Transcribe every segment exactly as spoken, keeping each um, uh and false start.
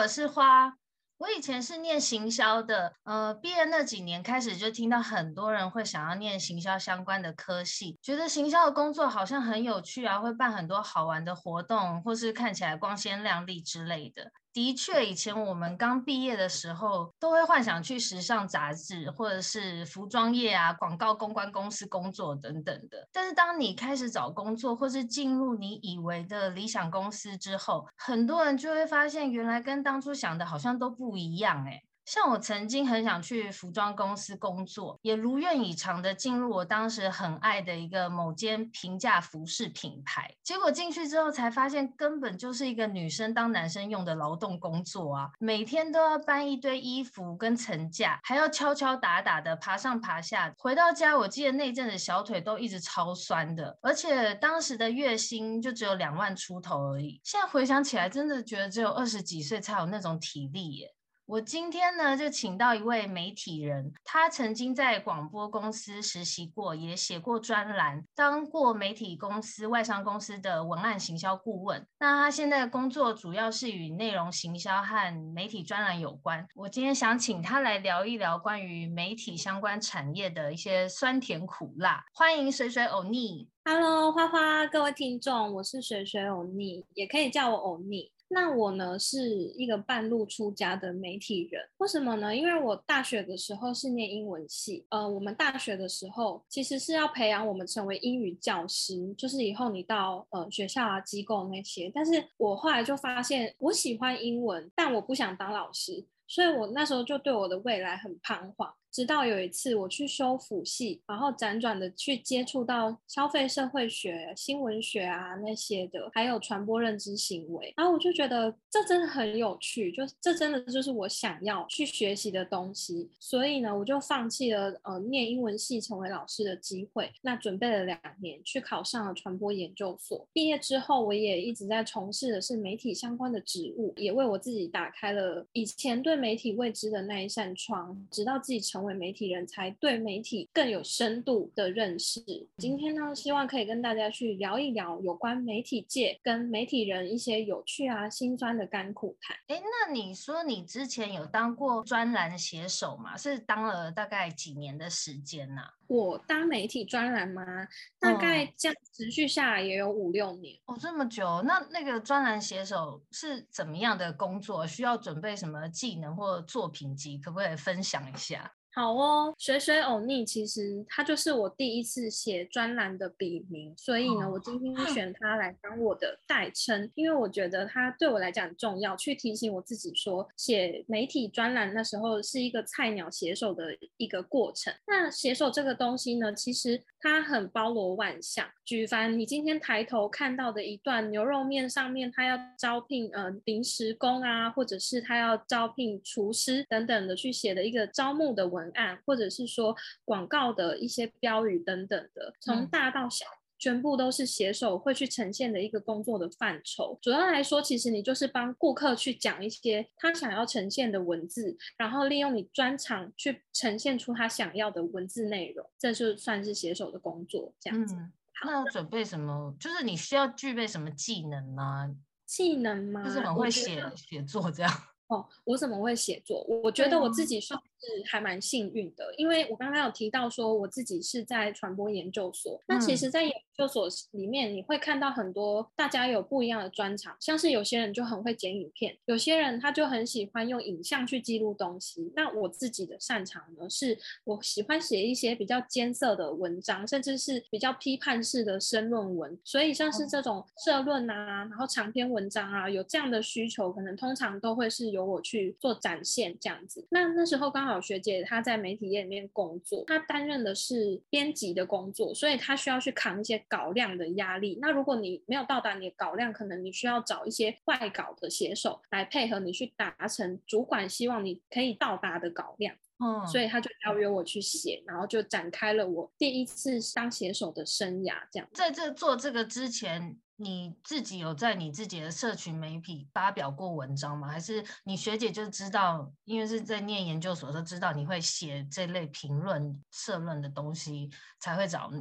我是花。我以前是念行销的，呃，毕业那几年开始就听到很多人会想要念行销相关的科系，觉得行销的工作好像很有趣啊，会办很多好玩的活动，或是看起来光鲜亮丽之类的。的确，以前我们刚毕业的时候，都会幻想去时尚杂志或者是服装业啊、广告公关公司工作等等的。但是当你开始找工作，或是进入你以为的理想公司之后，很多人就会发现，原来跟当初想的好像都不一样欸。像我曾经很想去服装公司工作，也如愿以偿的进入我当时很爱的一个某间平价服饰品牌。结果进去之后才发现，根本就是一个女生当男生用的劳动工作啊，每天都要搬一堆衣服跟层架，还要敲敲打打的爬上爬下。回到家，我记得那阵子小腿都一直超酸的，而且当时的月薪就只有两万出头而已。现在回想起来，真的觉得只有二十几岁才有那种体力耶。我今天呢就请到一位媒体人，他曾经在广播公司实习过，也写过专栏，当过媒体公司、外商公司的文案行销顾问。那他现在的工作主要是与内容行销和媒体专栏有关。我今天想请他来聊一聊关于媒体相关产业的一些酸甜苦辣。欢迎水水欧尼。 Hello， 花花，各位听众，我是水水欧尼，也可以叫我欧尼。那我呢是一个半路出家的媒体人，为什么呢？因为我大学的时候是念英文系，呃，我们大学的时候其实是要培养我们成为英语教师，就是以后你到呃学校啊、机构那些。但是我后来就发现，我喜欢英文，但我不想当老师，所以我那时候就对我的未来很彷徨。直到有一次我去修辅系，然后辗转的去接触到消费社会学、新闻学啊那些的，还有传播认知行为，然后我就觉得这真的很有趣，就这真的就是我想要去学习的东西。所以呢，我就放弃了呃念英文系成为老师的机会，那准备了两年去考上了传播研究所。毕业之后，我也一直在从事的是媒体相关的职务，也为我自己打开了以前对媒体未知的那一扇窗，直到自己成为媒体人才对媒体更有深度的认识。今天呢，希望可以跟大家去聊一聊有关媒体界跟媒体人一些有趣啊辛酸的甘苦谈。 诶，那你说你之前有当过专栏写手吗？是当了大概几年的时间啊？ 我当媒体专栏吗？大概这样持续下来也有五六年。 哦，这么久。那那个专栏写手是怎么样的工作？需要准备什么技能或作品集？可不可以分享一下？ 好哦，水水欧尼其实它就是我第一次写专栏的笔名，所以呢，我今天选它来当我的代称，因为我觉得它对我来讲很重要，去提醒我自己说，写媒体专栏那时候是一个菜鸟写手的一个过程。那写手这个东西呢，其实它很包罗万象。举凡你今天抬头看到的一段牛肉面上面，它要招聘呃临时工啊，或者是它要招聘厨师等等的去写的一个招募的文案，或者是说广告的一些标语等等的，从大到小。嗯全部都是写手会去呈现的一个工作的范畴。主要来说，其实你就是帮顾客去讲一些他想要呈现的文字，然后利用你专长去呈现出他想要的文字内容，这就算是写手的工作。这样子。 嗯，那要准备什么？就是你需要具备什么技能吗？ 技能吗？ 就是很会写写作这样。 哦，我怎么会写作？我觉得我自己算是还蛮幸运的，因为我刚刚有提到说我自己是在传播研究所。那其实，在研究所里面，你会看到很多大家有不一样的专长，像是有些人就很会剪影片，有些人他就很喜欢用影像去记录东西。那我自己的擅长呢，是我喜欢写一些比较艰涩的文章，甚至是比较批判式的申论文。所以像是这种社论啊，然后长篇文章啊，有这样的需求，可能通常都会是由我去做展现这样子。那那时候刚好学姐她在媒体业里面工作，她担任的是编辑的工作，所以她需要去扛一些稿量的压力。那如果你没有到达你的稿量，可能你需要找一些外稿的写手来配合你去达成主管希望你可以到达的稿量。嗯，所以他就邀约我去写，然后就展开了我第一次当写手的生涯。这样， 在这做这个之前，你自己有在你自己的社群媒体发表过文章吗？还是你学姐就知道，因为是在念研究所，都知道你会写这类评论、社论的东西，才会找你？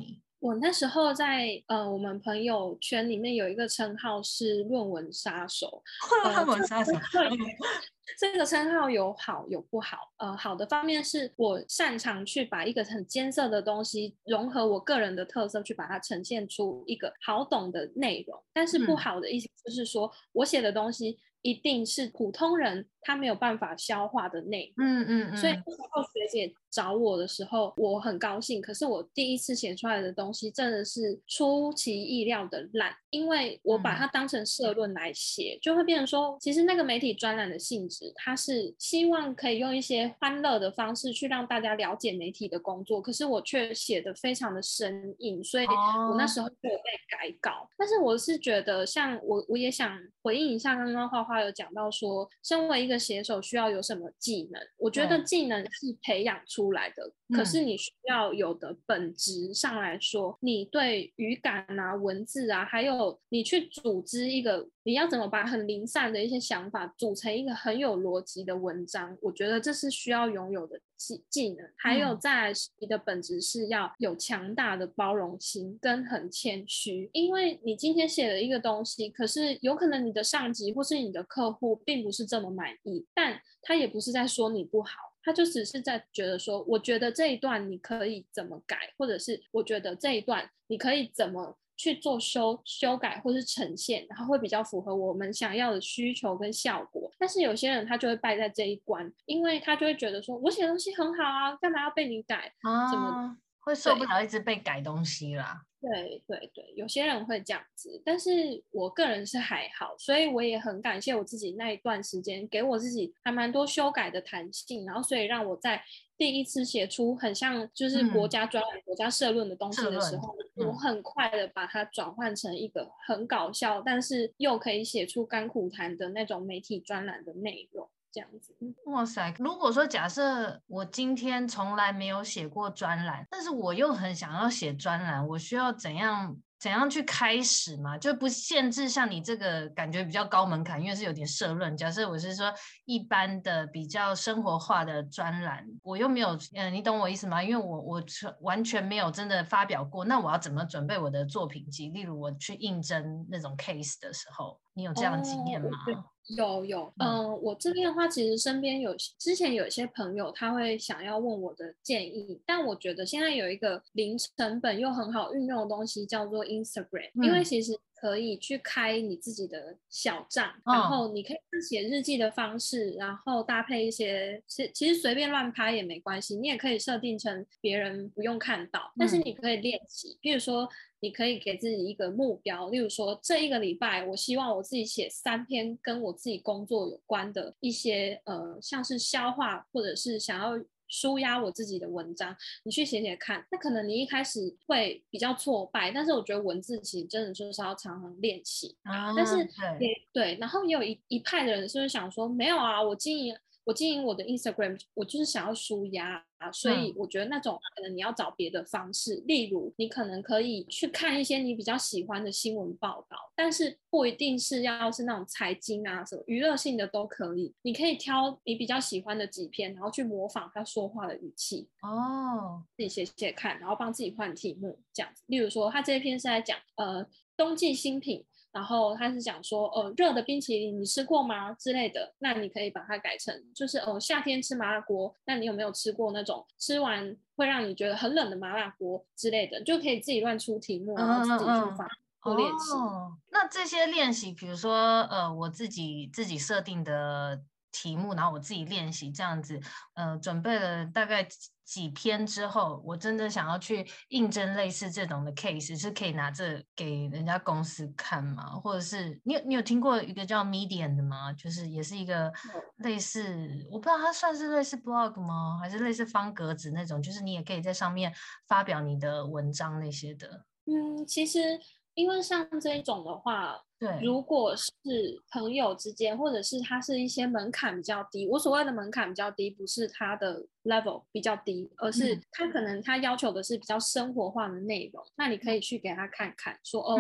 我那时候在呃我们朋友圈里面有一个称号是论文杀手， 论文杀手。 这个称号有好有不好，呃，好的方面是我擅长去把一个很艰涩的东西融合我个人的特色，去把它呈现出一个好懂的内容。但是不好的意思就是说，嗯、我写的东西一定是普通人他没有办法消化的内容。 嗯嗯嗯。 所以那时候学姐找我的时候，我很高兴。可是我第一次写出来的东西真的是出其意料的烂，因为我把它当成社论来写，嗯、就会变成说，其实那个媒体专栏的性质，它是希望可以用一些欢乐的方式去让大家了解媒体的工作，可是我却写得非常的生硬，所以我那时候就有被改稿。但是我是觉得，像我我也想回应一下刚刚花花有讲到说，身为一个写手需要有什么技能？我觉得技能是培养出来的，可是你需要有的本质上来说，你对语感啊、文字啊，还有你去组织一个，你要怎么把很零散的一些想法组成一个很有逻辑的文章，我觉得这是需要拥有的技技能。还有再来，你的本质是要有强大的包容心跟很谦虚，因为你今天写了一个东西，可是有可能你的上级或是你的客户并不是这么满意，但他也不是在说你不好，他就只是在觉得说，我觉得这一段你可以怎么改，或者是我觉得这一段你可以怎么去做修修改或是呈现，然后会比较符合我们想要的需求跟效果。但是有些人他就会败在这一关，因为他就会觉得说，我写的东西很好啊，干嘛要被你改啊？怎么会受不了一直被改东西啦。 对对对，有些人会这样子，但是我个人是还好，所以我也很感谢我自己那一段时间给我自己还蛮多修改的弹性，然后所以让我在第一次写出很像就是国家专栏、嗯、国家社论的东西的时候、嗯、我很快的把它转换成一个很搞笑但是又可以写出甘苦谈的那种媒体专栏的内容。这样子。 哇塞，如果说假设我今天从来没有写过专栏，但是我又很想要写专栏，我需要怎样怎样去开始嘛？就不限制像你这个感觉比较高门槛，因为是有点社论。假设我是说一般的比较生活化的专栏，我又没有，嗯，你懂我意思吗？因为我我完全没有真的发表过，那我要怎么准备我的作品集？例如我去应征那种 case 的时候，你有这样的经验吗？ 哦，有有，嗯、呃，我这边的话，其实身边有之前有一些朋友，他会想要问我的建议，但我觉得现在有一个零成本又很好运用的东西叫做 Instagram，、嗯、因为其实可以去开你自己的小账，嗯、然后你可以写日记的方式，然后搭配一些，其实随便乱拍也没关系，你也可以设定成别人不用看到，但是你可以练习，比如说。你可以给自己一个目标，例如说这一个礼拜我希望我自己写三篇跟我自己工作有关的一些呃，像是消化或者是想要抒压我自己的文章，你去写写看。那可能你一开始会比较挫败，但是我觉得文字其实真的就是要常常练习、啊、但是也 对, 对，然后也有 一, 一派的人是想说没有啊，我经营我经营我的 Instagram 我就是想要抒压、啊、所以我觉得那种可能你要找别的方式，例如你可能可以去看一些你比较喜欢的新闻报道，但是不一定是要是那种财经啊什么娱乐性的都可以，你可以挑你比较喜欢的几篇，然后去模仿他说话的语气哦，自己写写看，然后帮自己换题目这样子。例如说他这一篇是在讲呃冬季新品，然后他是讲说呃热的冰淇淋你吃过吗之类的，那你可以把它改成就是呃夏天吃麻辣锅，那你有没有吃过那种吃完会让你觉得很冷的麻辣锅之类的，就可以自己乱出题目，然后自己去发做练习、 哦、那这些练习比如说呃我自己自己设定的题目，然后我自己练习这样子，呃，准备了大概几篇之后，我真的想要去应征类似这种的 case， 是可以拿这给人家公司看吗？或者是你有你有听过一个叫 Medium 的吗？就是也是一个类似，我不知道它算是类似 blog 吗？还是类似方格子那种？就是你也可以在上面发表你的文章那些的。 嗯，其实因为像这一种的话，对，如果是朋友之间，或者是他是一些门槛比较低，我所谓的门槛比较低，不是他的 level 比较低，而是他可能他要求的是比较生活化的内容，嗯、那你可以去给他看看，说哦、嗯，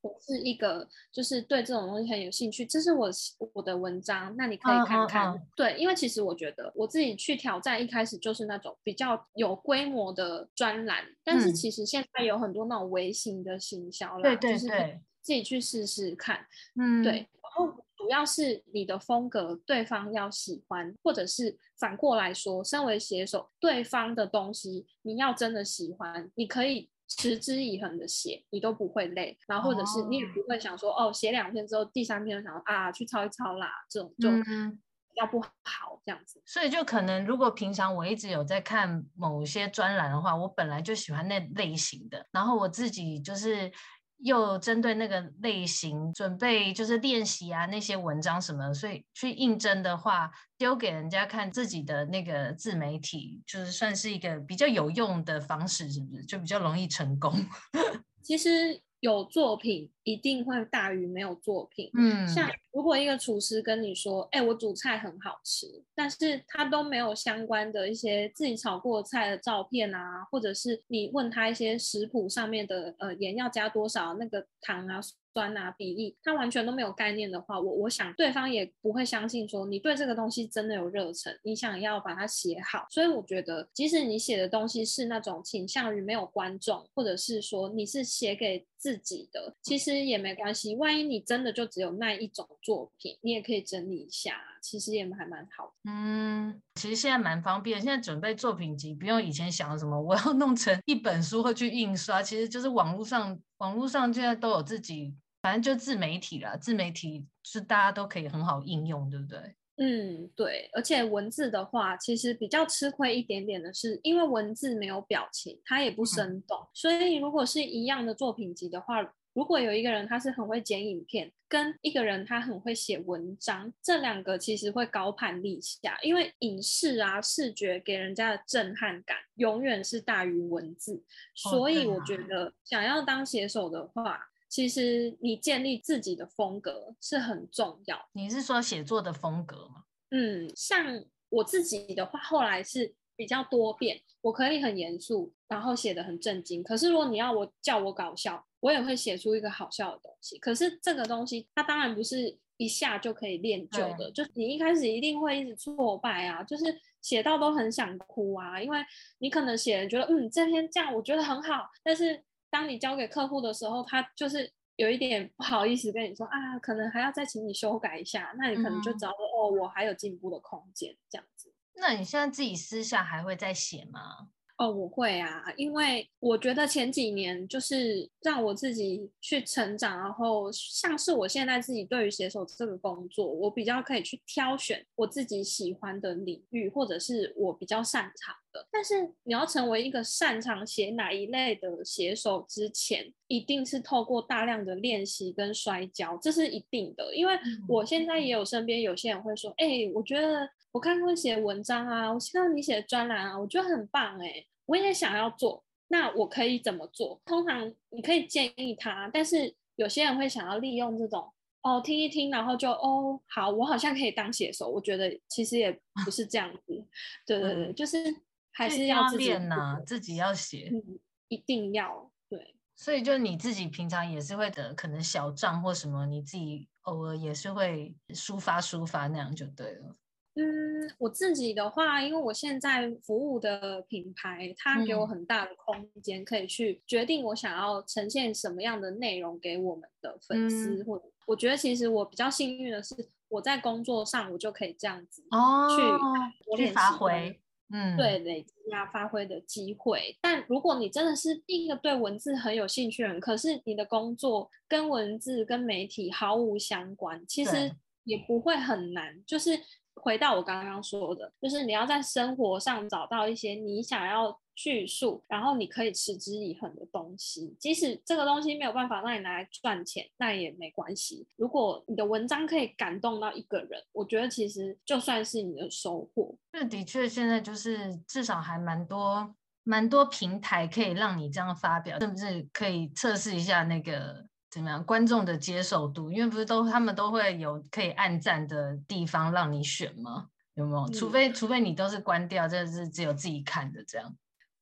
我是一个就是对这种东西很有兴趣，这是我我的文章，那你可以嗯看看。 嗯嗯， 对，因为其实我觉得我自己去挑战，一开始就是那种比较有规模的专栏，但是嗯， 其实现在有很多那种微型的行销对啦，就是可以对对， 自己去试试看。 嗯， 对，然后主要是你的风格对方要喜欢，或者是反过来说，身为写手，对方的东西你要真的喜欢，你可以持之以恒的写，你都不会累，然后或者是你也哦， 不会想说哦，写两篇之后，第三篇就想说啊去抄一抄啦，这种就嗯。 比较不好这样子。 所以就可能，如果平常我一直有在看某些专栏的话，我本来就喜欢那类型的，然后我自己就是又针对那个类型准备就是练习啊那些文章什么的，所以去应征的话，丢给人家看自己的那个自媒体，就是算是一个比较有用的方式，是不是？就比较容易成功。 其实有作品一定会大于没有作品。像嗯， 如果一个厨师跟你说：“哎、我煮菜很好吃”，但是他都没有相关的一些自己炒过菜的照片啊，或者是你问他一些食谱上面的呃盐要加多少，那个糖啊、酸啊比例，他完全都没有概念的话，我我想对方也不会相信说你对这个东西真的有热忱，你想要把它写好。所以我觉得，即使你写的东西是那种倾向于没有观众，或者是说你是写给自己的，其实也没关系。万一你真的就只有那一种作品，你也可以整理一下，其实也还蛮好的。 嗯，其实现在蛮方便，现在准备作品集不用以前想的什么我要弄成一本书或去印刷，其实就是网络上，网络上现在都有自己，反正就自媒体啦，自媒体是大家都可以很好应用，对不对？ 嗯，对，而且文字的话，其实比较吃亏一点点的是，因为文字没有表情，它也不嗯， 生动，所以如果是一样的作品集的话，如果有一个人他是很会剪影片，跟一个人他很会写文章，这两个其实会高攀立下，因为影视啊视觉给人家的震撼感永远是大于文字， 哦， 所以我觉对啊， 得想要当写手的话，其实你建立自己的风格是很重要。 你是说写作的风格吗？ 嗯，像我自己的话，后来是比较多变，我可以很严肃，然后写的很震惊。可是如果你要我叫我搞笑，我也会写出一个好笑的东西。可是这个东西，它当然不是一下就可以练就对， 的，就你一开始一定会一直挫败啊，就是写到都很想哭啊，因为你可能写觉得嗯这篇这样我觉得很好，但是当你交给客户的时候，他就是有一点不好意思跟你说啊，可能还要再请你修改一下，那你可能就知嗯， 道说哦，我还有进步的空间这样子。 那你现在自己私下还会再写吗？ 哦，我会啊，因为我觉得前几年就是让我自己去成长，然后像是我现在自己对于写手这个工作，我比较可以去挑选我自己喜欢的领域，或者是我比较擅长的。但是你要成为一个擅长写哪一类的写手之前，一定是透过大量的练习跟摔跤，这是一定的。因为嗯， 我现在也有身边有些人会说，哎、欸，我觉得我看过写文章啊，我看到你写的专栏啊，我觉得很棒哎、欸，我也想要做，那我可以怎么做？通常你可以建议他，但是有些人会想要利用这种哦听一听，然后就哦好，我好像可以当写手。我觉得其实也不是这样子，对对对， 嗯， 就是还是就一定要要自己练呐、自己要写。 嗯，一定要对。 所以就你自己平常也是会的，可能小账或什么，你自己偶尔也是会抒发抒发那样就对了。 嗯，我自己的话，因为我现在服务的品牌，它给我嗯很大的空间，可以去决定我想要呈现什么样的内容给我们的粉丝。 嗯， 或者，我觉得其实我比较幸运的是，我在工作上我就可以这样子去哦， 多练去发习跟挥，嗯对累积啊发挥的机会。但如果你真的是一个对文字很有兴趣的人，可是你的工作跟文字跟媒体毫无相关，其实对， 也不会很难。就是回到我刚刚说的，就是你要在生活上找到一些你想要叙述，然后你可以持之以恒的东西。即使这个东西没有办法让你拿来赚钱，那也没关系。如果你的文章可以感动到一个人，我觉得其实就算是你的收获。 这的确现在就是至少还蛮多蛮多平台可以让你这样发表，甚至可以测试一下那个怎么样观众的接受度，因为不是都他们都会有可以按赞的地方让你选吗？有没有？除嗯， 非除非你都是关掉，这是只有自己看的这样。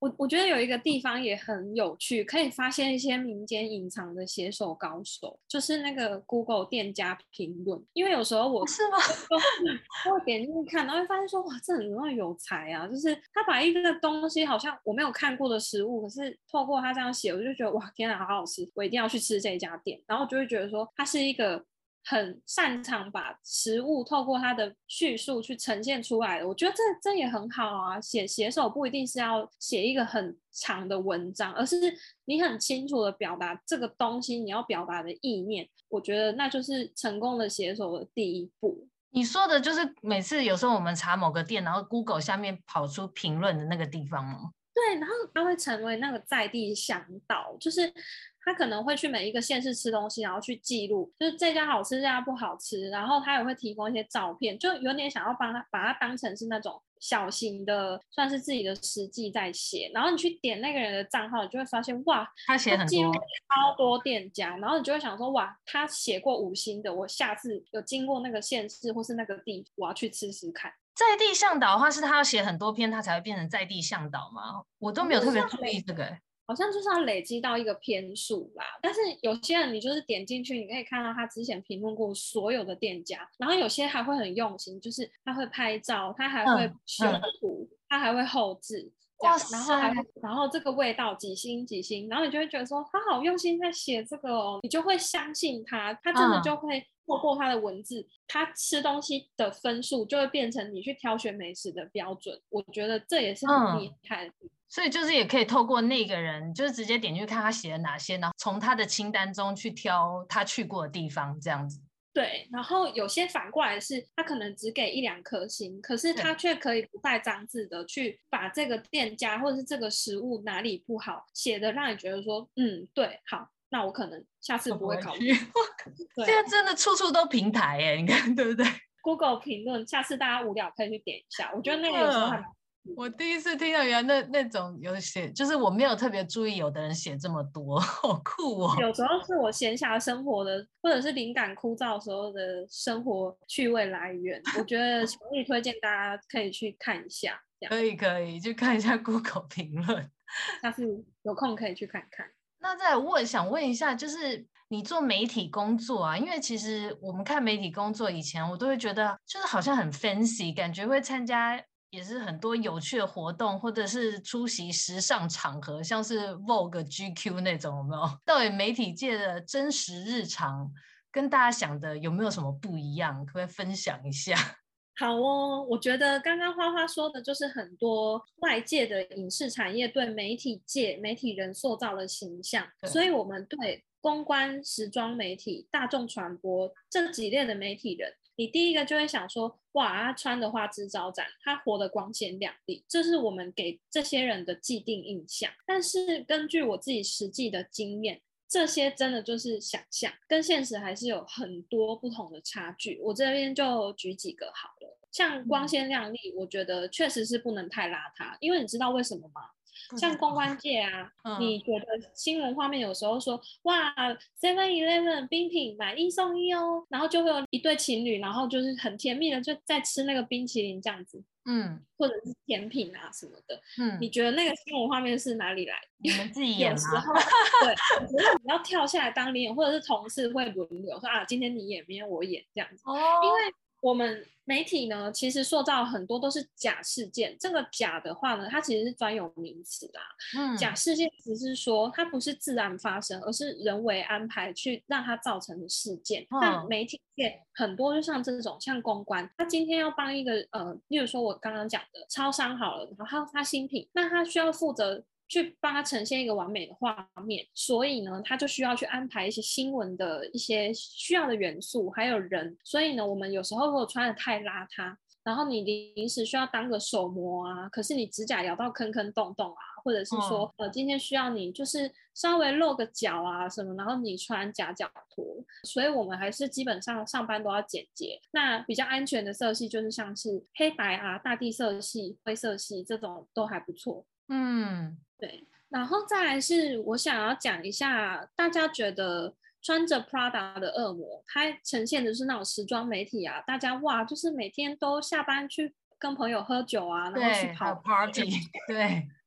我我觉得有一个地方也很有趣，可以发现一些民间隐藏的写手高手，就是那个 Google 店家评论。因为有时候我是吗？ 我会点进去看，然后会发现说，哇，这很容易有才啊！就是他把一个东西好像我没有看过的食物，可是透过他这样写，我就觉得哇，天啊，好好吃，我一定要去吃这家店。然后就会觉得说，他是一个很擅长把食物透过他的叙述去呈现出来的，我觉得这这也很好啊。写写手不一定是要写一个很长的文章，而是你很清楚的表达这个东西你要表达的意念，我觉得那就是成功的写手的第一步。 你说的就是每次有时候我们查某个店，然后 Google 下面跑出评论的那个地方吗？ 对，然后他会成为那个在地向导，就是他可能会去每一个县市吃东西，然后去记录，就是这家好吃，这家不好吃，然后他也会提供一些照片，就有点想要帮他把它当成是那种小型的，算是自己的实际在写。然后你去点那个人的账号，你就会发现哇， 他写很多， 超多店家，然后你就会想说哇，他写过五星的，我下次有经过那个县市或是那个地，我要去吃吃看。 在地向导的话，是他要写很多篇，他才会变成在地向导吗？我都没有特别注意这个、欸。 好像就是要累积到一个篇数啦，但是有些人你就是点进去，你可以看到他之前评论过所有的店家，然后有些还会很用心，就是他会拍照，他还会修图，嗯嗯、他还会后置，哇塞，然后还会，然后这个味道几星几星，然后你就会觉得说他好用心在写这个哦，你就会相信他，他真的就会透过他的文字，他吃东西的分数就会变成你去挑选美食的标准，我觉得这也是很厉害的。 嗯，所以就是也可以透过那个人，就是直接点进去看他写了哪些，然后从他的清单中去挑他去过的地方，这样子。 对，然后有些反过来是，他可能只给一两颗星，可是他却可以不带脏字的去把这个店家或者是这个食物哪里不好写的，让你觉得说，嗯，对，好，那我可能下次不会考虑。 现在真的处处都平台耶，你看对不对 ？Google 评论，下次大家无聊可以去点一下，我觉得那个有时候还蛮。 我第一次听到原来那那种有写，就是我没有特别注意，有的人写这么多，好酷哦！ 有时候是我闲暇生活的，或者是灵感枯燥时候的生活趣味来源。我觉得强力推荐大家可以去看一下。 可以可以，去看一下 Google 评论， 下次有空可以去看看。 那再问，想问一下，就是你做媒体工作啊，因为其实我们看媒体工作以前，我都会觉得就是好像很 fancy，感觉会参加。也是很多有趣的活动，或者是出席时尚场合，像是 Vogue、G Q 那种，有没有？到底媒体界的真实日常跟大家想的有没有什么不一样？可不可以分享一下？ 好哦，我觉得刚刚花花说的就是很多外界的影视产业对媒体界、媒体人塑造的形象，所以我们对公关、时装媒体、大众传播这几类的媒体人。你第一个就会想说，哇，他穿的花枝招展，他活得光鲜亮丽，这是我们给这些人的既定印象。但是根据我自己实际的经验，这些真的就是想象，跟现实还是有很多不同的差距。我这边就举几个好了，像光鲜亮丽，我觉得确实是不能太邋遢，因为你知道为什么吗？像公关界啊，嗯、你觉得新闻画面有时候说哇 seven eleven 冰品买一送一哦，然后就会有一对情侣，然后就是很甜蜜的就在吃那个冰淇淋这样子，嗯，或者是甜品啊什么的，嗯，你觉得那个新闻画面是哪里来？ 你们自己演吗？ 有时候对，我觉得你要跳下来当你演，或者是同事会轮流说啊，今天你演，明天我演这样子，哦，因为我们媒体呢，其实塑造很多都是假事件。这个假的话呢，它其实是专有名词啦。嗯，假事件只是说它不是自然发生，而是人为安排去让它造成的事件。嗯、但媒体界很多就像这种，像公关，他今天要帮一个呃，例如说我刚刚讲的超商好了，然后他发新品，那他需要负责。去帮他呈现一个完美的画面，所以呢，他就需要去安排一些新闻的一些需要的元素，还有人。所以呢，我们有时候如果穿得太邋遢，然后你临时需要当个手模啊，可是你指甲咬到坑坑洞洞啊，或者是说、哦、呃今天需要你就是稍微露个脚啊什么，然后你穿夹脚拖，所以我们还是基本上上班都要简洁。那比较安全的色系就是像是黑白啊、大地色系、灰色系这种都还不错。嗯，对，然后再来是我想要讲一下，大家觉得穿着 Prada 的恶魔，它呈现的是那种时装媒体啊，大家哇，就是每天都下班去跟朋友喝酒啊，然后去跑 party， 对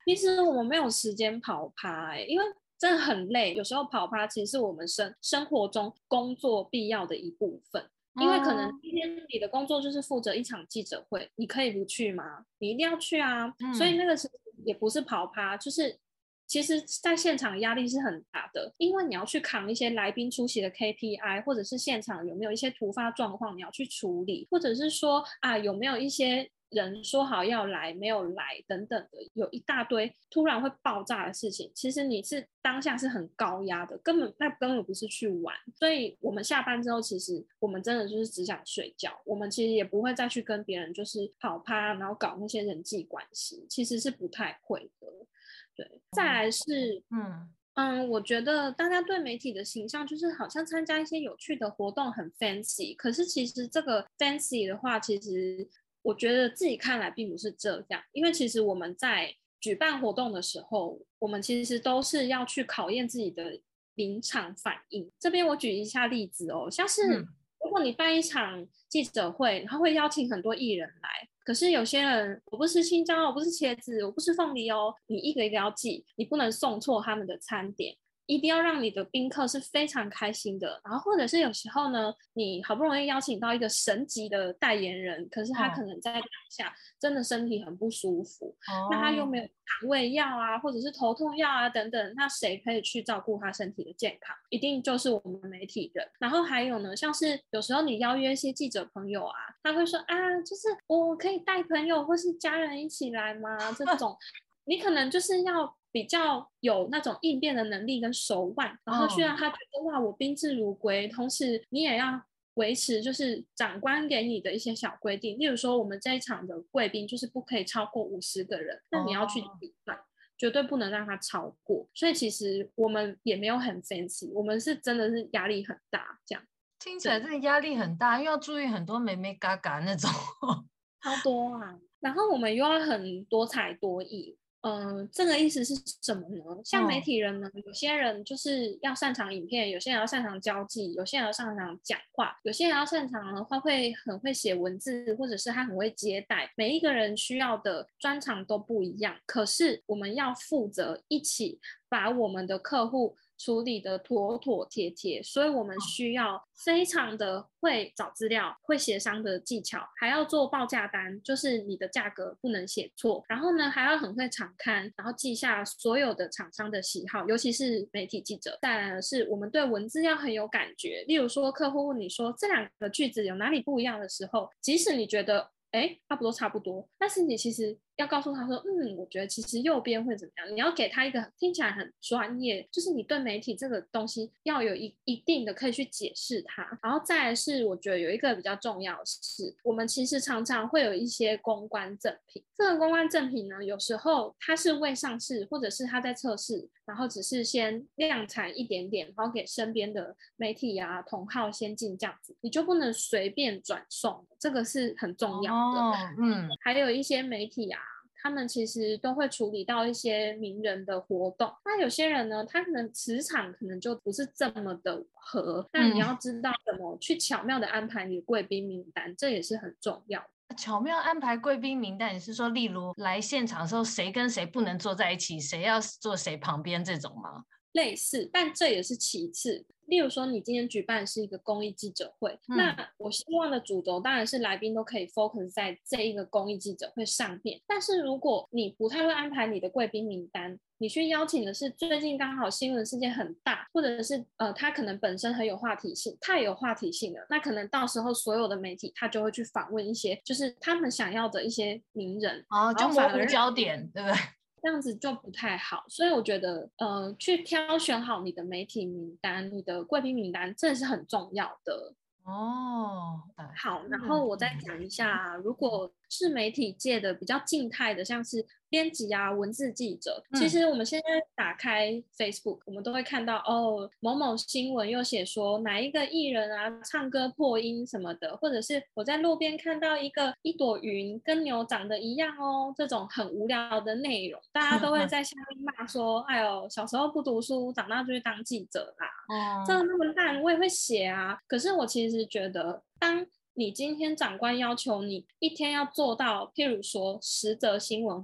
其实我们没有时间跑趴、欸，因为真的很累。有时候跑趴其实是我们生生活中工作必要的一部分。因为可能哦今天你的工作就是负责一场记者会，你可以不去吗？你一定要去啊。所以嗯那个是也不是跑趴，就是其实在现场压力是很大的，因为你要去扛一些来宾出席的 K P I， 或者是现场有没有一些突发状况你要去处理，或者是说啊有没有一些人说好要来没有来等等的，有一大堆突然会爆炸的事情，其实你是当下是很高压的，根本那根本不是去玩。所以我们下班之后，其实我们真的就是只想睡觉，我们其实也不会再去跟别人就是跑趴，然后搞那些人际关系，其实是不太会的。对，再来是， 嗯嗯，我觉得大家对媒体的形象就是好像参加一些有趣的活动很 fancy，可是其实这个 fancy 的话，其实我觉得自己看来并不是这样，因为其实我们在举办活动的时候，我们其实都是要去考验自己的临场反应。这边我举一下例子哦，像是嗯如果你办一场记者会，然后会邀请很多艺人来，可是有些人我不吃青椒，我不吃茄子，我不吃凤梨哦，你一个一个要记，你不能送错他们的餐点，一定要让你的宾客是非常开心的。然后或者是有时候呢，你好不容易邀请到一个神级的代言人，可是他可哦能在当下真的身体很不舒服，那他又哦没有肠胃药啊，或者是头痛药啊等等，那谁可以去照顾他身体的健康？一定就是我们媒体人。然后还有呢，像是有时候你邀约一些记者朋友啊，他会说啊，就是我可以带朋友或是家人一起来吗？这种你可能就是要比较有那种应变的能力跟手腕，然后去嗯让他觉得哇，我宾至如归。同时你也要维持就是长官给你的一些小规定，例如说我们这一场的贵宾就是不可以超过五十个人，那你要去哦， 计算。绝对不能让他超过，所以其实我们也没有很 fancy，我们是真的是压力很大，这样。 听起来对， 这个压力很大，又要注意很多眉眉嘎嘎那种。 超多啊，然后我们又要很多才多艺。嗯、呃，这个意思是什么呢？像媒嗯体人呢，有些人就是要擅长影片，有些人要擅长交际，有些人要擅长讲话，有些人要擅长的话会很会写文字，或者是他很会接待。每一个人需要的专长都不一样，可是我们要负责一起把我们的客户处理的妥妥帖帖，所以我们需要非常的会找资料、会协商的技巧，还要做报价单，就是你的价格不能写错，然后呢还要很会场刊，然后记下所有的厂商的喜好，尤其是媒体记者。再来是我们对文字要很有感觉，例如说客户问你说这两个句子有哪里不一样的时候，即使你觉得哎，差不多差不多，但是你其实要告诉他说，嗯，我觉得其实右边会怎么样？你要给他一个听起来很专业，就是你对媒体这个东西要有一一定的可以去解释它。然后再来是，我觉得有一个比较重要的是，我们其实常常会有一些公关赠品。这个公关赠品呢，有时候它是未上市，或者是它在测试，然后只是先量产一点点，然后给身边的媒体啊同好先进这样子，你就不能随便转送，这个是很重要的。 哦，嗯还有一些媒体啊，他们其实都会处理到一些名人的活动。那有些人呢，他可能磁场可能就不是这么的合，那你嗯， 要知道怎么去巧妙的安排你的贵宾名单，这也是很重要的。 巧妙安排贵宾名单，你是说例如来现场的时候，谁跟谁不能坐在一起，谁要坐谁旁边这种吗？ 类似，但这也是其次。例如说，你今天举办是一个公益记者会， 嗯那我希望的主轴当然是来宾都可以 focus 在这一个公益记者会上面。但是如果你不太会安排你的贵宾名单，你去邀请的是最近刚好新闻事件很大，或者是呃他可能本身很有话题性，太有话题性了，那可能到时候所有的媒体他就会去访问一些就是他们想要的一些名人， 哦， 然就模糊后反而焦点，对不对？ 这样子就不太好，所以我觉得，呃，去挑选好你的媒体名单、你的贵宾名单，这是很重要的。 哦， 好，然后嗯我再讲一下，如果是媒体界的比较静态的，像是编辑啊、文字记者，其嗯， 实我们现在打开 Facebook，我们都会看到哦，某某新闻又写说哪一个艺人啊唱歌破音什么的，或者是我在路边看到一个一朵云跟牛长得一样哦，这种很无聊的内容，大家都会在下面骂说，哎呦，小时候不读书，长大就去当记者啦。这哦， 那么烂，我也会写啊。可是我其实觉得，当你今天长官要求你一天要做到，譬如说十则新闻好了，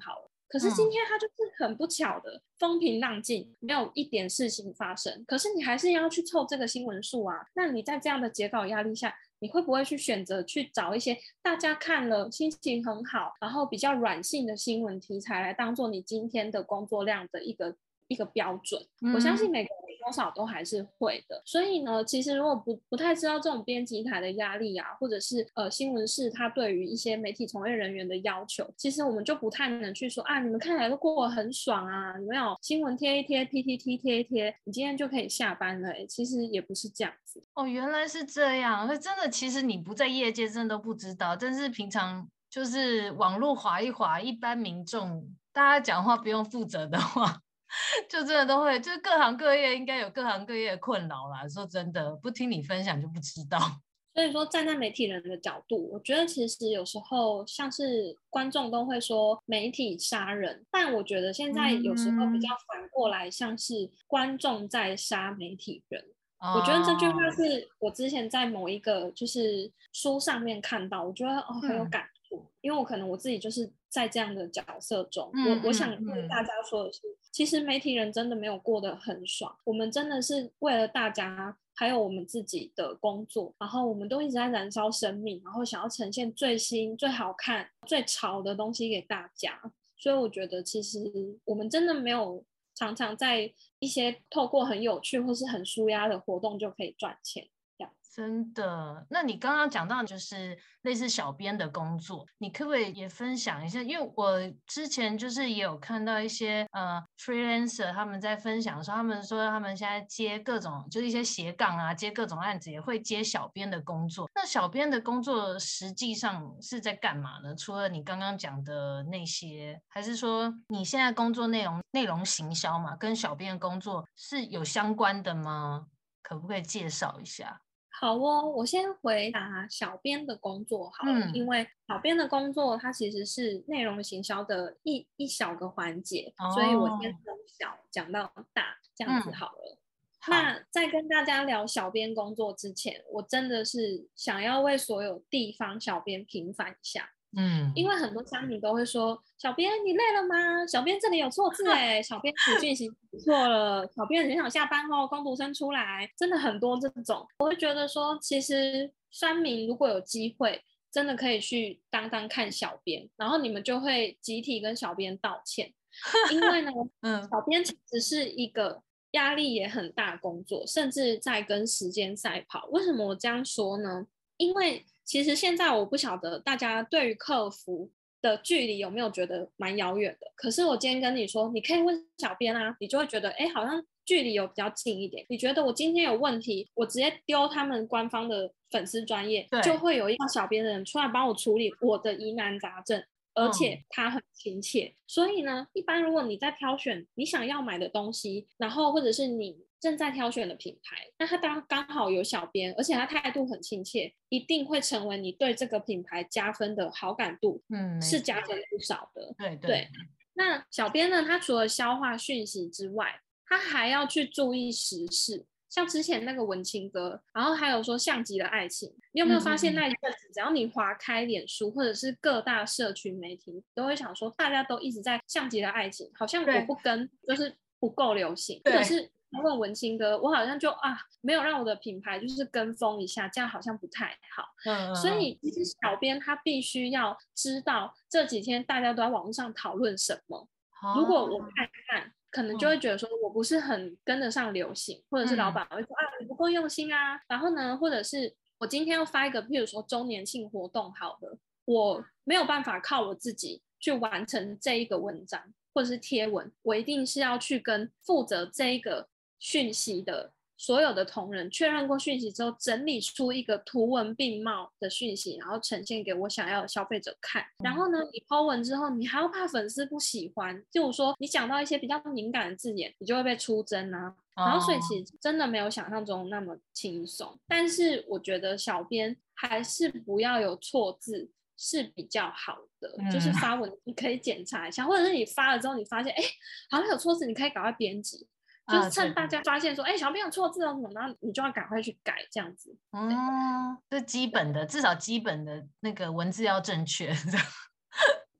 可是今天它就是很不巧的风平浪静，没有一点事情发生，可是你还是要去凑这个新闻数啊。那你在这样的截稿压力下，你会不会去选择去找一些大家看了心情很好，然后比较软性的新闻题材来当做你今天的工作量的一个一个标准？嗯、我相信每个人多少都还是会的。所以呢，其实如果不不太知道这种编辑台的压力啊，或者是呃新闻室它对于一些媒体从业人员的要求，其实我们就不太能去说啊，你们看起来都过得很爽啊，有没有新闻贴一贴 P T T 贴一贴，你今天就可以下班了、欸、其实也不是这样子。 哦，原来是这样。真的，其实你不在业界真的都不知道，但是平常就是网络滑一滑，一般民众大家讲话不用负责的话，就真的都会，就是各行各业应该有各行各业的困扰啦。说真的，不听你分享就不知道。 所以说站在媒体人的角度，我觉得其实有时候像是观众都会说媒体杀人，但我觉得现在有时候比较反过来像是观众在杀媒体人。嗯、我觉得这句话是我之前在某一个就是书上面看到，我觉得哦很有感触、嗯、因为我可能我自己就是在这样的角色中、嗯、我我想跟大家说的是、嗯、其实媒体人真的没有过得很爽，我们真的是为了大家还有我们自己的工作，然后我们都一直在燃烧生命，然后想要呈现最新最好看最潮的东西给大家。所以我觉得其实我们真的没有常常在一些透过很有趣或是很抒压的活动就可以赚钱。 真的。那你刚刚讲到就是类似小编的工作，你可不可以也分享一下？因为我之前就是也有看到一些呃 freelancer 他们在分享的时候，他们说他们现在接各种就是一些斜杠啊，接各种案子也会接小编的工作。那小编的工作实际上是在干嘛呢？除了你刚刚讲的那些，还是说你现在工作内容内容行销嘛，跟小编的工作是有相关的吗？可不可以介绍一下？ 好哦，我先回答小编的工作好了、嗯、因为小编的工作它其实是内容行销的一一小个环节、哦、所以我先从小讲到大这样子好了、嗯、那在跟大家聊小编工作之前，我真的是想要为所有地方小编平反一下。嗯，因为很多乡民都会说，小编你累了吗？小编这里有错字哎，小编你讯息错了，小编很想下班哦，工读生出来，真的很多这种。我会觉得说，其实乡民如果有机会，真的可以去当当看小编，然后你们就会集体跟小编道歉，因为呢，嗯，小编其实是一个压力也很大工作，甚至在跟时间赛跑。为什么我这样说呢？因为其实现在我不晓得大家对于客服的距离有没有觉得蛮遥远的，可是我今天跟你说你可以问小编啊，你就会觉得哎，好像距离有比较近一点。你觉得我今天有问题，我直接丢他们官方的粉丝专页，就会有一个小编的人出来帮我处理我的疑难杂症，而且他很亲切、嗯、所以呢，一般如果你在挑选你想要买的东西，然后或者是你正在挑选的品牌，那他刚刚好有小编，而且他态度很亲切，一定会成为你对这个品牌加分的好感度，嗯，是加分不少的。对 对, 对。那小编呢，他除了消化讯息之外，他还要去注意时事，像之前那个文青哥，然后还有说像极了爱情，你有没有发现那一阵子，只要你滑开脸书或者是各大社群媒体，都会想说大家都一直在像极了爱情，好像我不跟就是不够流行，或者是问文青哥，我好像就啊没有让我的品牌就是跟风一下，这样好像不太好。嗯，所以其实小编他必须要知道这几天大家都在网络上讨论什么。如果我看看，可能就会觉得说我不是很跟得上流行，或者是老板会说啊你不够用心啊。然后呢，或者是我今天要发一个，譬如说周年庆活动，好了，我没有办法靠我自己去完成这一个文章或者是贴文，我一定是要去跟负责这一个讯息的所有的同仁确认过讯息之后，整理出一个图文并茂的讯息，然后呈现给我想要的消费者看。然后呢，你 po 文之后，你还要怕粉丝不喜欢，就是说你讲到一些比较敏感的字眼，你就会被出征啊。然后所以其实真的没有想象中那么轻松，但是我觉得小编还是不要有错字是比较好的、嗯、就是发文你可以检查一下，或者是你发了之后你发现哎好像有错字，你可以赶快编辑，就是趁大家发现说哎、啊、小编有错字哦，然后你就要赶快去改这样子。 嗯，这基本的，至少基本的那个文字要正确。 哦，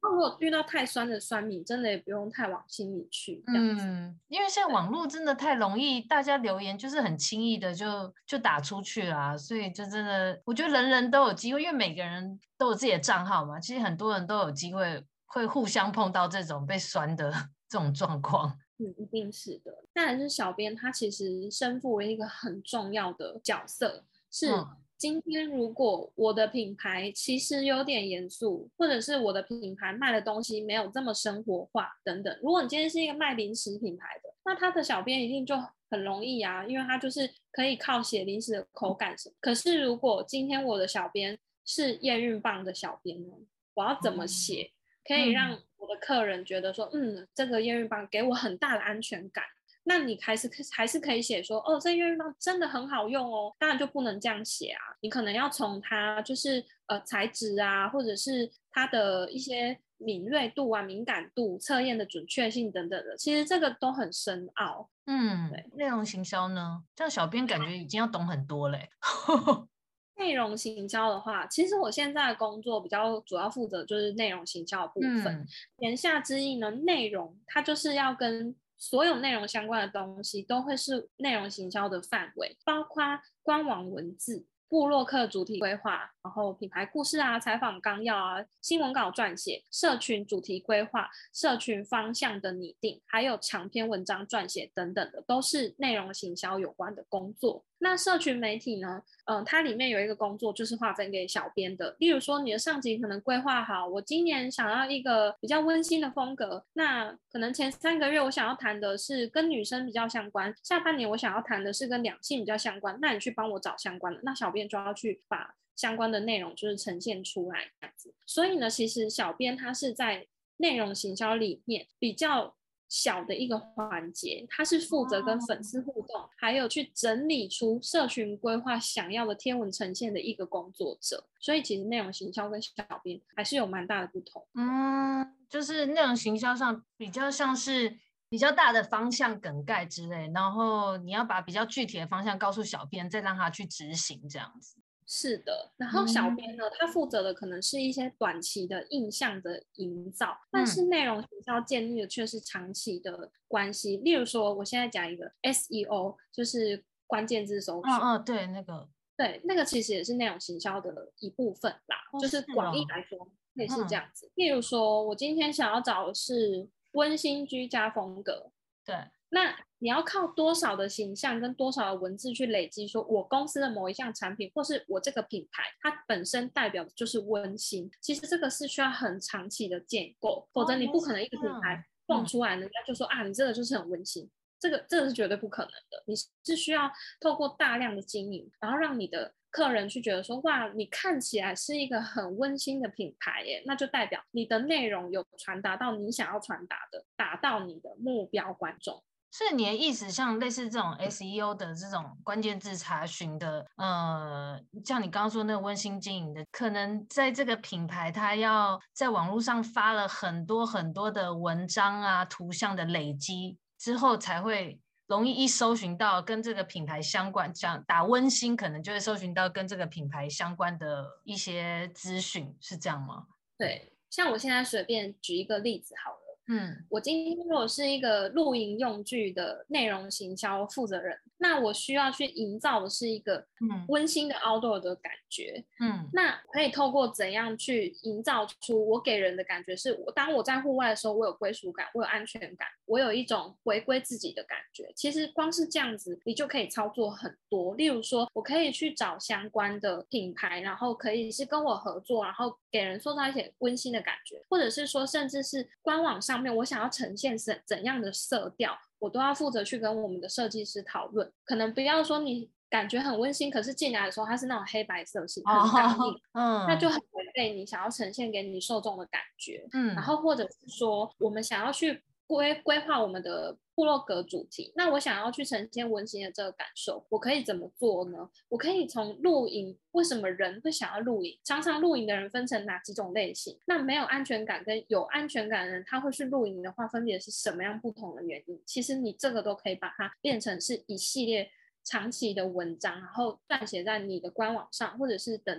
如果遇到太酸的酸民，真的也不用太往心里去。 嗯，因为现在网络真的太容易，大家留言就是很轻易的就就打出去啦，所以就真的，我觉得人人都有机会，因为每个人都有自己的账号嘛，其实很多人都有机会会互相碰到这种被酸的这种状况。 嗯，一定是的。再来是小编，他其实身负了一个很重要的角色，是嗯今天如果我的品牌其实有点严肃，或者是我的品牌卖的东西没有这么生活化等等，如果你今天是一个卖零食品牌的，那他的小编一定就很容易啊，因为他就是可以靠写零食的口感什么。可是如果今天我的小编是验孕棒的小编呢，我要怎么写？可以让我的客人觉得说，嗯，这个验孕棒给我很大的安全感。那你还是还是可以写说，哦，这验孕棒真的很好用哦。当然就不能这样写啊，你可能要从它就是呃材质啊，或者是它的一些敏锐度啊、敏感度、测验的准确性等等的，其实这个都很深奥。 嗯， 对， 内容行销呢，这样小编感觉已经要懂很多嘞。 内容行销的话，其实我现在的工作比较主要负责就是内容行销的部分。 嗯言下之意呢，内容它就是要跟所有内容相关的东西都会是内容行销的范围，包括官网文字、部落客主题规划，然后品牌故事啊、采访纲要啊、新闻稿撰写、社群主题规划、社群方向的拟定，还有长篇文章撰写等等的，都是内容行销有关的工作。那社群媒体呢？嗯、呃，它里面有一个工作就是划分给小编的。例如说，你的上级可能规划好，我今年想要一个比较温馨的风格，那可能前三个月我想要谈的是跟女生比较相关，下半年我想要谈的是跟两性比较相关，那你去帮我找相关的，那小编就要去把相关的内容就是呈现出来这样子。所以呢，其实小编他是在内容行销里面比较小的一个环节，它是负责跟粉丝互动，还有去整理出社群规划想要的贴文呈现的一个工作者。所以其实内容行销跟小编还是有蛮大的不同。 嗯，就是内容行销上比较像是比较大的方向梗概之类，然后你要把比较具体的方向告诉小编，再让他去执行这样子。 是的，然后小编嗯呢，他负责的可能是一些短期的印象的营造，但是嗯内容行销建立的却是长期的关系。例如说，我现在讲一个 S E O，就是关键字搜寻， 嗯嗯，对，那个对，那个其实也是内容行销的一部分啦， 哦就是广义是哦， 来说可以是这嗯样子。例如说，我今天想要找的是温馨居家风格， 对， 那你要靠多少的形象跟多少的文字去累积，说我公司的某一项产品，或是我这个品牌，它本身代表的就是温馨。其实这个是需要很长期的建构，否则哦， 你原来是不可能一个这样， 品牌蹦嗯出来，人家就说啊，你这个就是很温馨。这个这个是绝对不可能的，你是需要透过大量的经营，然后让你的客人去觉得说，哇，你看起来是一个很温馨的品牌耶，那就代表你的内容有传达到你想要传达的，达到你的目标观众。 所以你的意思，像类似这种 S E O 的这种关键字查询的，呃，像你刚刚说那个温馨经营的，可能在这个品牌，它要在网络上发了很多很多的文章啊、图像的累积之后，才会容易一搜寻到跟这个品牌相关，像打温馨，可能就会搜寻到跟这个品牌相关的一些资讯，是这样吗？ 对，像我现在随便举一个例子好了。 嗯我今天如果是一个露营用具的内容行销负责人，那我需要去营造的是一个嗯温馨的 outdoor 的感觉。 嗯那可以透过怎样去营造出我给人的感觉是，我当我在户外的时候，我有归属感，我有安全感，我有一种回归自己的感觉。其实光是这样子，你就可以操作很多。例如说，我可以去找相关的品牌，然后可以是跟我合作，然后给人塑造一些温馨的感觉，或者是说，甚至是官网上面我想要呈现怎怎样的色调，我都要负责去跟我们的设计师讨论。可能不要说你感觉很温馨，可是进来的时候它是那种黑白色系，很刚硬， 哦嗯那就很违背你想要呈现给你受众的感觉。然嗯后或者是说，我们想要去规规划我们的部落格主题，那我想要去呈现温馨的这个感受，我可以怎么做呢？我可以从露营，为什么人会想要露营？常常露营的人分成哪几种类型？那没有安全感跟有安全感的人，他会去露营的话，分别是什么样不同的原因？其实你这个都可以把它变成是一系列长期的文章，然后撰写在你的官网上，或者是等等的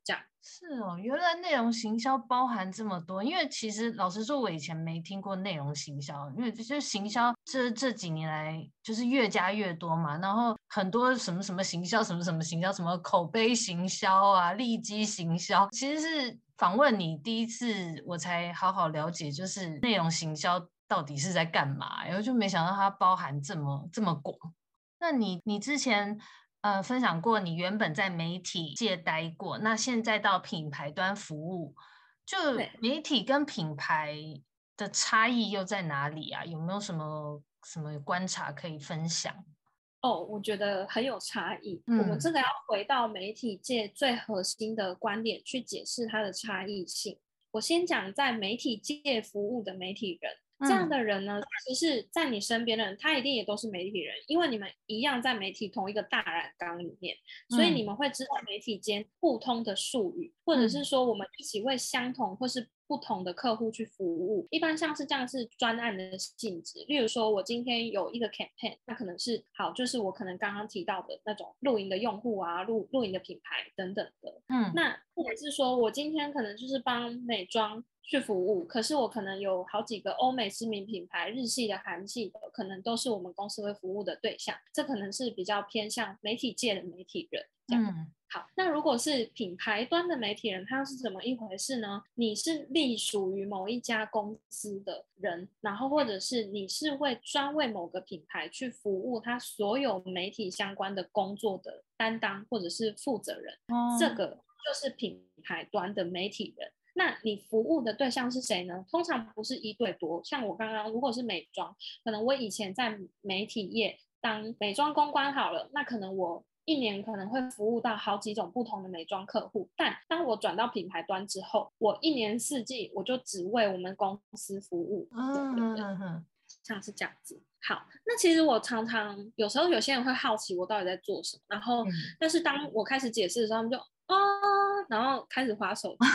这样。 是哦，原来内容行销包含这么多。因为其实老实说，我以前没听过内容行销，因为就是行销这这几年来就是越加越多嘛，然后很多什么什么行销，什么什么行销，什么口碑行销啊，利基行销，其实是访问你第一次，我才好好了解，就是内容行销到底是在干嘛，然后就没想到它包含这么这么广。那你你之前呃分享过，你原本在媒体界待过，那现在到品牌端服务，就对， 媒体跟品牌的差异又在哪里啊？有没有什么什么观察可以分享？ 哦，我觉得很有差异。我们这嗯个要回到媒体界最核心的观点去解释它的差异性。我先讲在媒体界服务的媒体人，这样嗯的人呢，其实是在你身边的人，他一定也都是媒体人，因为你们一样在媒体同一个大染缸里面，所以你嗯们会知道媒体间互通的术语，或者是嗯说我们一起为相同或是不同的客户去服务。一般像是这样是专案的性质，例如说我今天有一个 campaign， 那可能是好，就是我可能刚刚提到的那种露营的用户啊，露露营的品牌等等的。 嗯那或者是说我今天可能就是帮美妆去服务，可是我可能有好几个欧美知名品牌，日系的、韩系的，可能都是我们公司会服务的对象。这可能是比较偏向媒体界的媒体人这样。 嗯好，那如果是品牌端的媒体人，他是怎么一回事呢？你是隶属于某一家公司的人，然后或者是你是会专为某个品牌去服务他所有媒体相关的工作的担当或者是负责人，这哦个就是品牌端的媒体人。那你服务的对象是谁呢？通常不是一对多，像我刚刚如果是美妆，可能我以前在媒体业当美妆公关好了，那可能我一年可能会服务到好几种不同的美妆客户，但当我转到品牌端之后，我一年四季我就只为我们公司服务的人， 嗯像是这样子。好，那其实我常常有时候有些人会好奇我到底在做什么，然后嗯， 但是当我开始解释的时候，他们就哦，然后开始滑手机，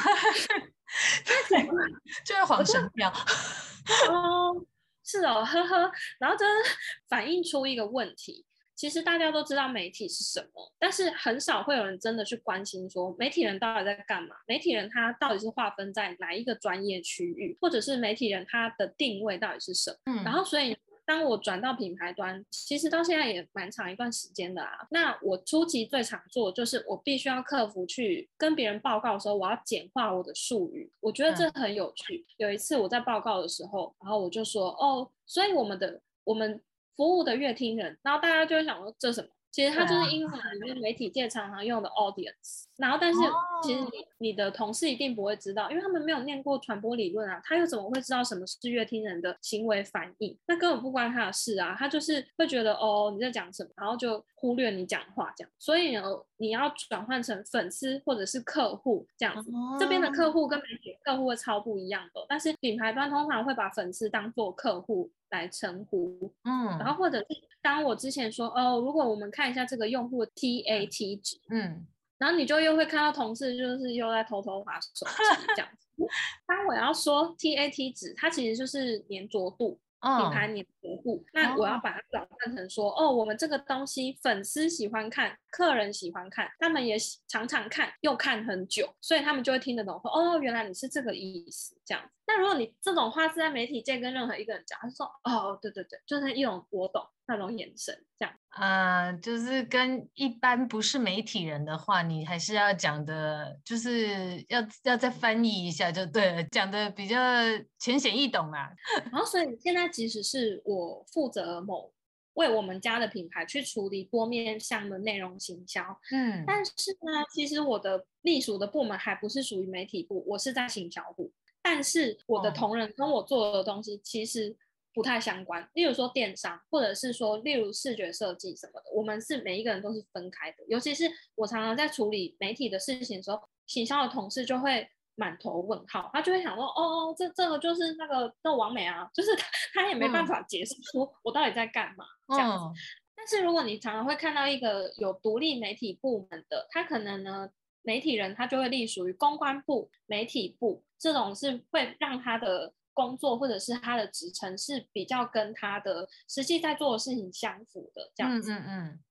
就会晃我就神掉。 哦，是哦，呵呵，然后这反映出一个问题。其实大家都知道媒体是什么，但是很少会有人真的去关心说媒体人到底在干嘛，媒体人他到底是划分在哪一个专业区域，或者是媒体人他的定位到底是什么。 嗯然后所以当我转到品牌端，其实到现在也蛮长一段时间的啊。那我初期最常做就是我必须要克服去跟别人报告的时候，我要简化我的术语。我觉得这很有趣。有一次我在报告的时候，然后我就说哦，所以我们的我们服务的乐听人，然后大家就会想说这什么？其实它就是英文里面媒体界常常用的 audience，然后但是其实你你的同事一定不会知道，因为他们没有念过传播理论啊，他又怎么会知道什么是乐听人的行为反应？那根本不关他的事啊，他就是会觉得哦你在讲什么，然后就忽略你讲话这样。所以呢，你要转换成粉丝或者是客户这样子，这边的客户跟媒体客户会超不一样的，但是品牌端通常会把粉丝当做客户来称呼。然后嗯或者是当我之前说哦，如果我们看一下这个用户的 T A T 值， 嗯然后你就又会看到同事就是又在偷偷滑手机这样子。当我要说 T A T 值，它其实就是粘着度，品牌嗯粘着度。那我要哦把它转换成说，哦，我们这个东西粉丝喜欢看，客人喜欢看，他们也常常看，又看很久，所以他们就会听得懂说，哦，原来你是这个意思这样子。那如果你这种话是在媒体界跟任何一个人讲，他就说，哦，对对对，就是一种我懂那种眼神这样。 啊，就是跟一般不是媒体人的话，你还是要讲的，就是要要再翻译一下就对了，讲的比较浅显易懂啊。 然后所以现在即使是我负责某为我们家的品牌去处理多面向的内容行销， 嗯但是呢，其实我的隶属的部门还不是属于媒体部，我是在行销部，但是我的哦同仁跟我做的东西其实不太相关，例如说电商，或者是说例如视觉设计什么的，我们是每一个人都是分开的。尤其是我常常在处理媒体的事情的时候，行销的同事就会满头问号，他就会想说，哦，这这个就是那个那王美啊，就是他他也没办法解释出我到底在干嘛这样子。 嗯但是如果你常常会看到一个有独立媒体部门的，他可能呢媒体人他就会隶属于公关部、媒体部，这种是会让他的工作或者是他的职称是比较跟他的实际在做的事情相符的这样嗯子。 嗯嗯， 对的。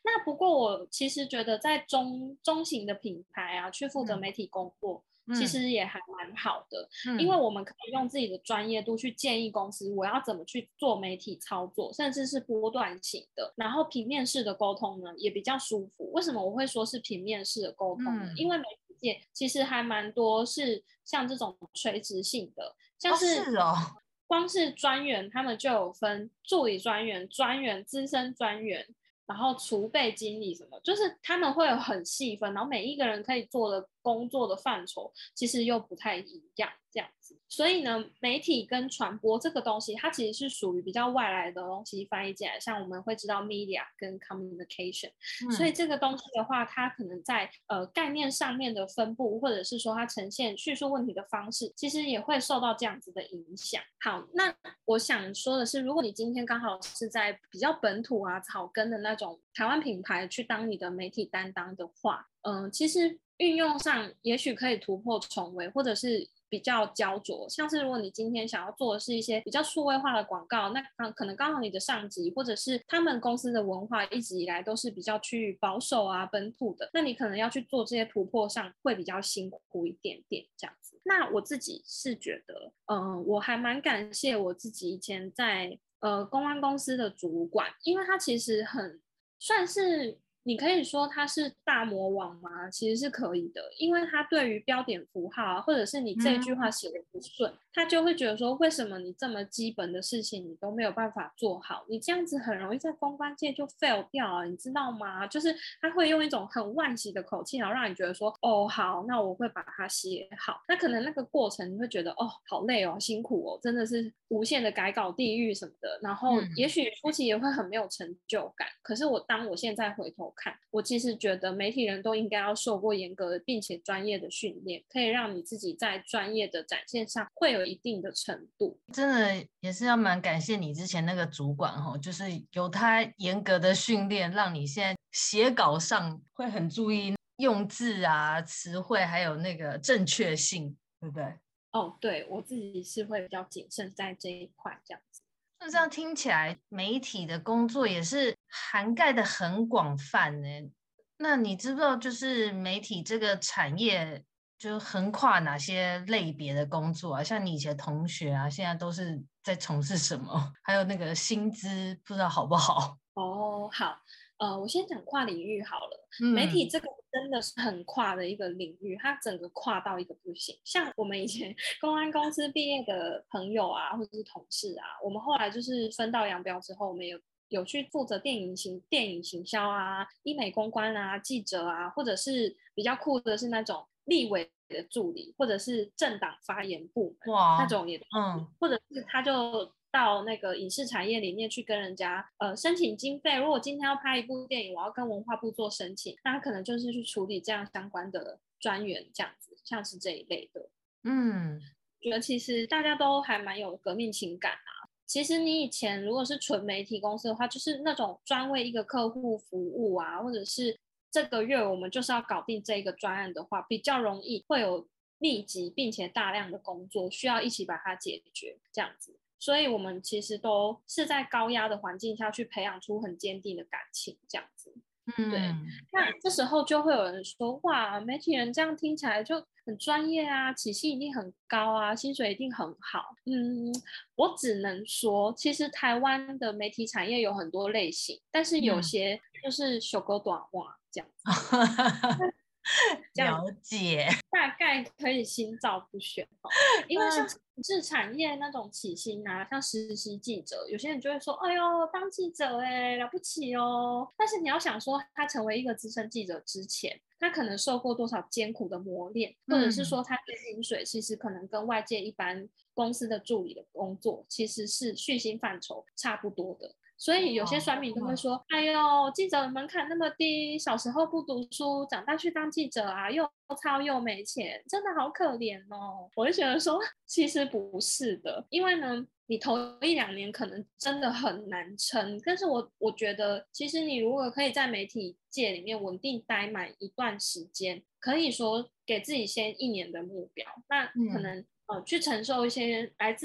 那不过我其实觉得在中中型的品牌啊，去负责嗯媒体工作， 嗯其实也还蛮好的， 嗯因为我们可以用自己的专业度去建议公司我要怎么去做媒体操作，甚至是波段型的，然后平面式的沟通呢也比较舒服。为什么我会说是平面式的沟通呢？ 嗯， 因为媒体界其实还蛮多是像这种垂直性的，像哦是是哦， 光是专员他们就有分助理专员、专员、资深专员，然后储备经理什么，就是他们会有很细分，然后每一个人可以做的工作的范畴其实又不太一样，这样子。所以呢，媒体跟传播这个东西，它其实是属于比较外来的东西翻译进来，像我们会知道 media 跟 communication，所以嗯这个东西的话，它可能在呃概念上面的分布，或者是说它呈现叙述问题的方式，其实也会受到这样子的影响。好，那我想说的是，如果你今天刚好是在比较本土啊、草根的那种台湾品牌去当你的媒体担当的话，嗯、呃，其实运用上也许可以突破重围，或者是比较焦灼。像是如果你今天想要做的是一些比较数位化的广告，那可能刚好你的上级或者是他们公司的文化一直以来都是比较趋于保守啊、本土的，那你可能要去做这些突破上会比较辛苦一点点这样子。那我自己是觉得，嗯、呃，我还蛮感谢我自己以前在呃公关公司的主管，因为他其实很算是你可以说他是大魔王吗？其实是可以的，因为他对于标点符号啊，或者是你这句话写的不顺，他就会觉得说，为什么你这么基本的事情你都没有办法做好？你这样子很容易在公关界就 fail 掉啊，你知道吗？就是他会用一种很惋惜的口气，然后让你觉得说，哦，好，那我会把它写好。那可能那个过程你会觉得，哦，好累哦，辛苦哦，真的是无限的改稿地狱什么的。然后也许初期也会很没有成就感，可是我当我现在回头看，我其实觉得媒体人都应该要受过严格的并且专业的训练，可以让你自己在专业的展现上会有一定的程度。 真的也是要蛮感谢你之前那个主管哦，就是有他严格的训练，让你现在写稿上会很注意用字啊、词汇，还有那个正确性，对不对？ 哦，对，我自己是会比较谨慎在这一块这样子。 那这样听起来，媒体的工作也是涵盖的很广泛呢。那你知不知道，就是媒体这个产业，就横跨哪些类别的工作啊？像你以前同学啊，现在都是在从事什么？还有那个薪资，不知道好不好？ 哦，好，呃，我先讲跨领域好了。媒体嗯这个真的是很跨的一个领域，它整个跨到一个不行。像我们以前公安公司毕业的朋友啊，或者是同事啊，我们后来就是分道扬镳之后，我们有有去负责电影行电影行销啊、医美公关啊、记者啊，或者是比较酷的是那种立委的助理，或者是政党发言部门那哇， 种也， 嗯， 或者是他就到那个影视产业里面去跟人家呃申请经费。如果今天要拍一部电影，我要跟文化部做申请，那他可能就是去处理这样相关的专员这样子，像是这一类的。 嗯， 觉得其实大家都还蛮有革命情感啊。其实你以前如果是纯媒体公司的话，就是那种专为一个客户服务啊，或者是这个月我们就是要搞定这个专案的话，比较容易会有立即并且大量的工作需要一起把它解决这样子。所以我们其实都是在高压的环境下去培养出很坚定的感情这样子。对， 嗯， 那这时候就会有人说，哇，媒体人这样听起来就很专业啊，起薪一定很高啊，薪水一定很好。嗯，我只能说，其实台湾的媒体产业有很多类型，但是有嗯， 些就是小狗短袜这样子，这样了解， 大概可以心照不宣哦。因为像嗯影视产业那种起薪啊，像实习记者，有些人就会说，哎呦，当记者哎，了不起哦。但是你要想说，他成为一个资深记者之前，他可能受过多少艰苦的磨练，或者是说嗯， 他的薪水其实可能跟外界一般公司的助理的工作其实是续薪范畴差不多的。所以有些哇， 酸民都会说：“哎呦，记者门槛那么低，小时候不读书，长大去当记者啊，又糙又没钱，真的好可怜哦。”我就觉得说，其实不是的，因为呢，你头一两年可能真的很难撑，但是我我觉得，其实你如果可以在媒体界里面稳定待满一段时间，可以说给自己先一年的目标，那可嗯能呃去承受一些来自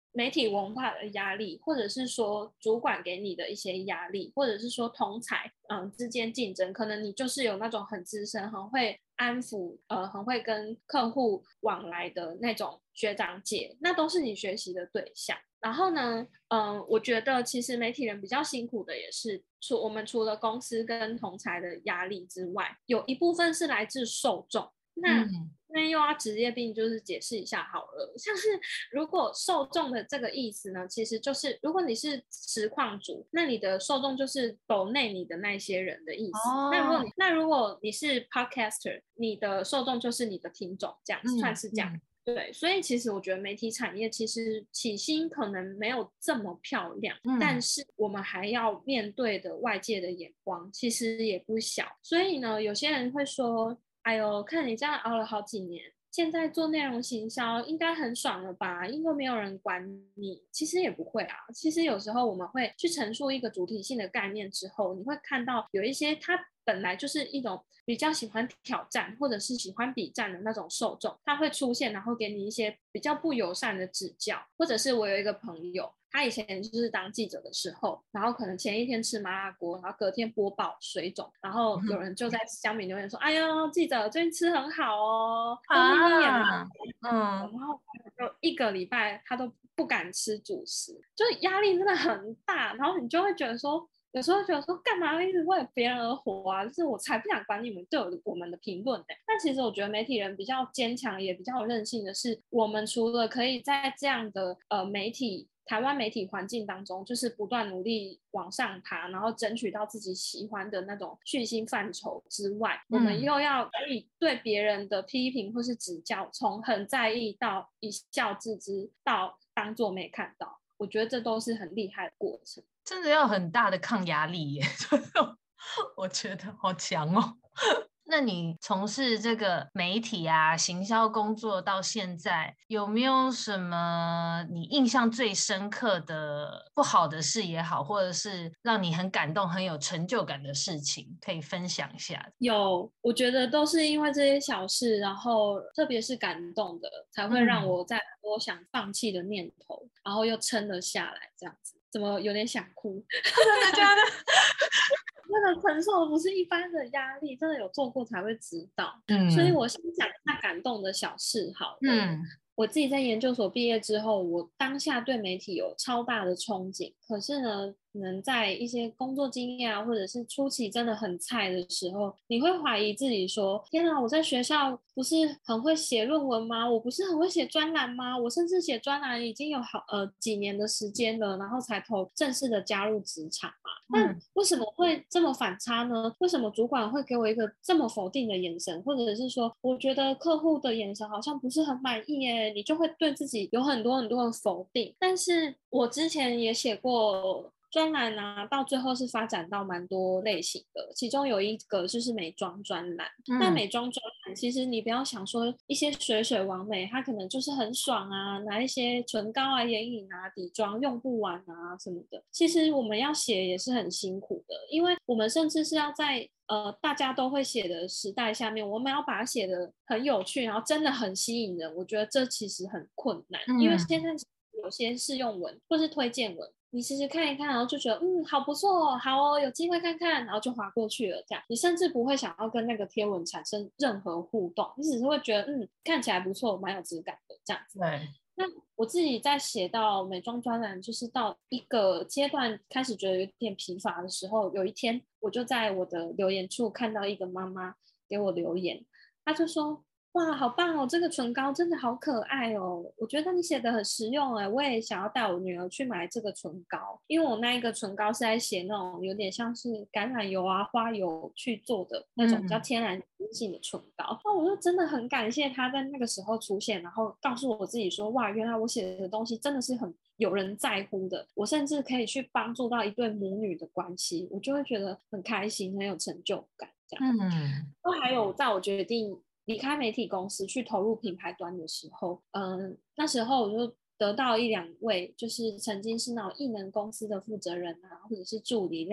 媒体文化的压力，或者是说主管给你的一些压力，或者是说同才嗯之间竞争，可能你就是有那种很资深、很会安抚、呃很会跟客户往来的那种学长姐，那都是你学习的对象。然后呢，嗯，我觉得其实媒体人比较辛苦的也是，除我们除了公司跟同才的压力之外，有一部分是来自受众。那、嗯那又要职业病，就是解释一下好了。像是如果受众的这个意思呢，其实就是如果你是实况主，那你的受众就是抖内你的那些人的意思。哦、那如果你那如果你是 podcaster， 你的受众就是你的听众，这样、嗯、算是这样。嗯对，所以其实我觉得媒体产业其实起薪可能没有这么漂亮，嗯、但是我们还要面对的外界的眼光其实也不小。所以呢，有些人会说，哎呦，看你这样熬了好几年，现在做内容行销应该很爽了吧？因为没有人管你。其实也不会啊。其实有时候我们会去陈述一个主题性的概念之后，你会看到有一些他本来就是一种比较喜欢挑战或者是喜欢比战的那种受众，他会出现，然后给你一些比较不友善的指教。或者是我有一个朋友，他以前就是当记者的时候，然后可能前一天吃麻辣锅，然后隔天播报水肿，然后有人就在下面留言说：“哎呦，记者最近吃很好哦，都明明也没有。啊”嗯，然后就一个礼拜他都不敢吃主食，就压力真的很大。然后你就会觉得说，有时候觉得说，干嘛一直为别人而活啊？就是我才不想管你们对我们的评论呢。但其实我觉得媒体人比较坚强，也比较有韧性的是，我们除了可以在这样的呃媒体。台湾媒体环境当中，就是不断努力往上爬，然后争取到自己喜欢的那种讯息范畴之外，嗯、我们又要可以对别人的批评或是指教，从很在意到一笑置之，到当作没看到，我觉得这都是很厉害的过程。 真的要很大的抗压力耶，我觉得好强哦。那你从事这个媒体啊、行销工作到现在，有没有什么你印象最深刻的不好的事也好，或者是让你很感动、很有成就感的事情，可以分享一下？ 有，我觉得都是因为这些小事，然后特别是感动的，才会让我在很多想放弃的念头，嗯、然后又撑了下来，这样子。怎么有点想哭？ 真的假的？ 那个承受的不是一般的压力，真的有做过才会知道。嗯，所以我先讲一下感动的小事好了。嗯，我自己在研究所毕业之后，我当下对媒体有超大的憧憬，可是呢，可能在一些工作经验啊，或者是初期真的很菜的时候，你会怀疑自己说：天啊，我在学校不是很会写论文吗？我不是很会写专栏吗？我甚至写专栏已经有好呃几年的时间了，然后才投正式的加入职场嘛。但为什么会这么反差呢？为什么主管会给我一个这么否定的眼神，或者是说，我觉得客户的眼神好像不是很满意耶，你就会对自己有很多很多的否定。但是我之前也写过专栏啊，到最后是发展到蛮多类型的，其中有一个就是美妆专栏。嗯、那美妆专栏其实你不要想说一些水水完美，它可能就是很爽啊，拿一些唇膏啊、眼影啊、底妆用不完啊什么的。其实我们要写也是很辛苦的，因为我们甚至是要在呃大家都会写的时代下面，我们要把它写得很有趣，然后真的很吸引人。我觉得这其实很困难，嗯、因为现在有些试用文或是推荐文。你其实看一看，然后就觉得嗯好不错哦，好哦，有机会看看，然后就滑过去了。这样，你甚至不会想要跟那个贴文产生任何互动，你只是会觉得嗯看起来不错，蛮有质感的这样子。对。那我自己在写到美妆专栏，就是到一个阶段开始觉得有点疲乏的时候，有一天我就在我的留言处看到一个妈妈给我留言，她就说。哇，好棒哦！这个唇膏真的好可爱哦，我觉得你写的很实用哎，我也想要带我女儿去买这个唇膏，因为我那一个唇膏是在写那种有点像是橄榄油啊、花油去做的那种比较天然性的唇膏。那、嗯、我就真的很感谢她在那个时候出现，然后告诉我自己说，哇，原来我写的东西真的是很有人在乎的，我甚至可以去帮助到一对母女的关系，我就会觉得很开心，很有成就感这样。嗯，都还有在我决定离开媒体公司去投入品牌端的时候，嗯，那时候我就得到一两位，就是曾经是那种艺能公司的负责人啊，或者是助理类的、啊，